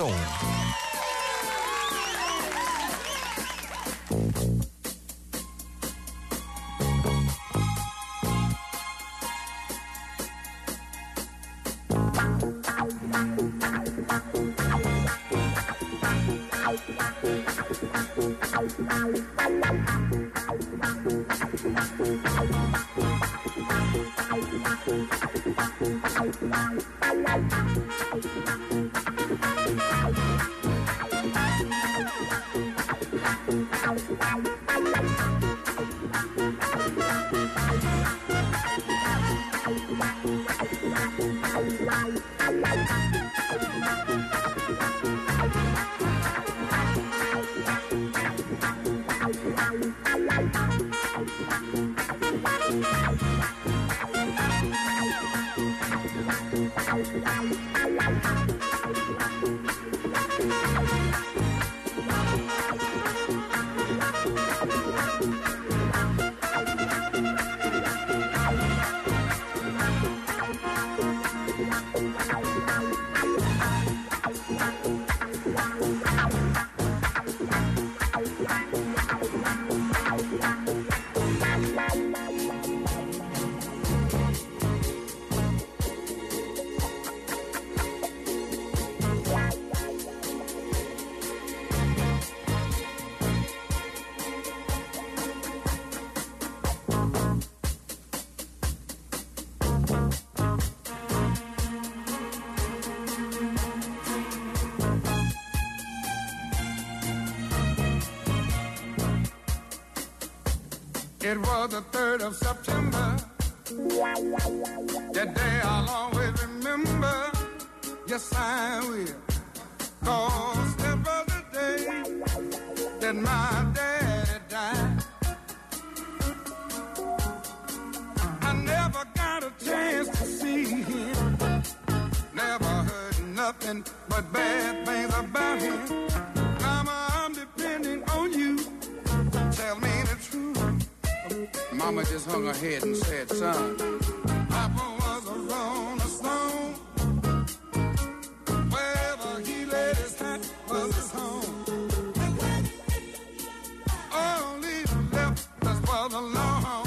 It was the third of September. That day I'll always remember. Yes, I will. 'Cause that was the day that my daddy died. I never got a chance to see him. Never heard nothing but bad things about him. Mama, I'm depending on you. Tell me the truth. Mama just hung her head and said, son, Papa was a rolling stone. Wherever he laid his hat was his home. Only left us for the long.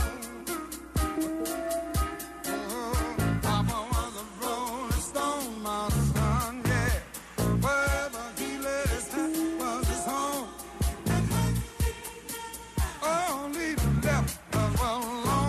Oh, Papa was a rolling stone, my son, yeah. Wherever he laid his hat was his home. Only left us for the long.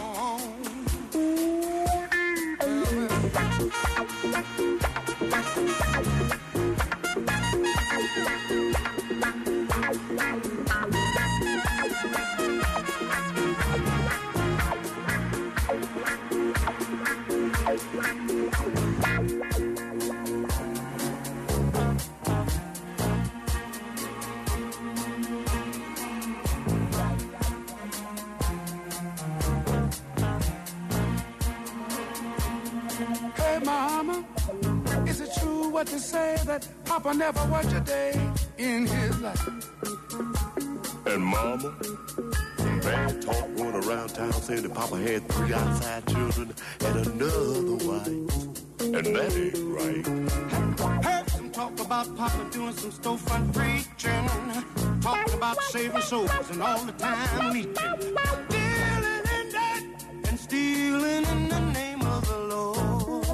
Hey mama, is it true what they say that Papa never worked a day in his life? And mama, bad talk going around town saying that Papa had three outside children and another wife. And that ain't right. Heard some talk about Papa doing some storefront preaching, talking about saving souls and all the time reaching, dealing in that and stealing in the name of the Lord.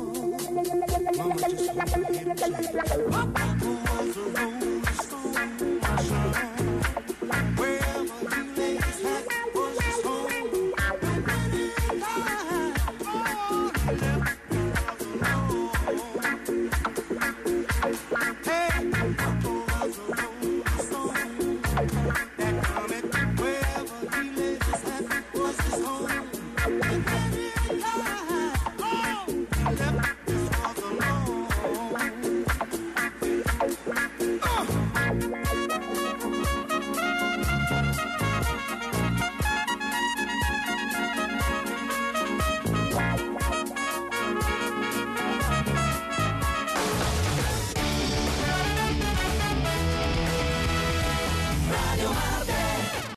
Mama just hung her head and said, Papa was a rolling stone, my son.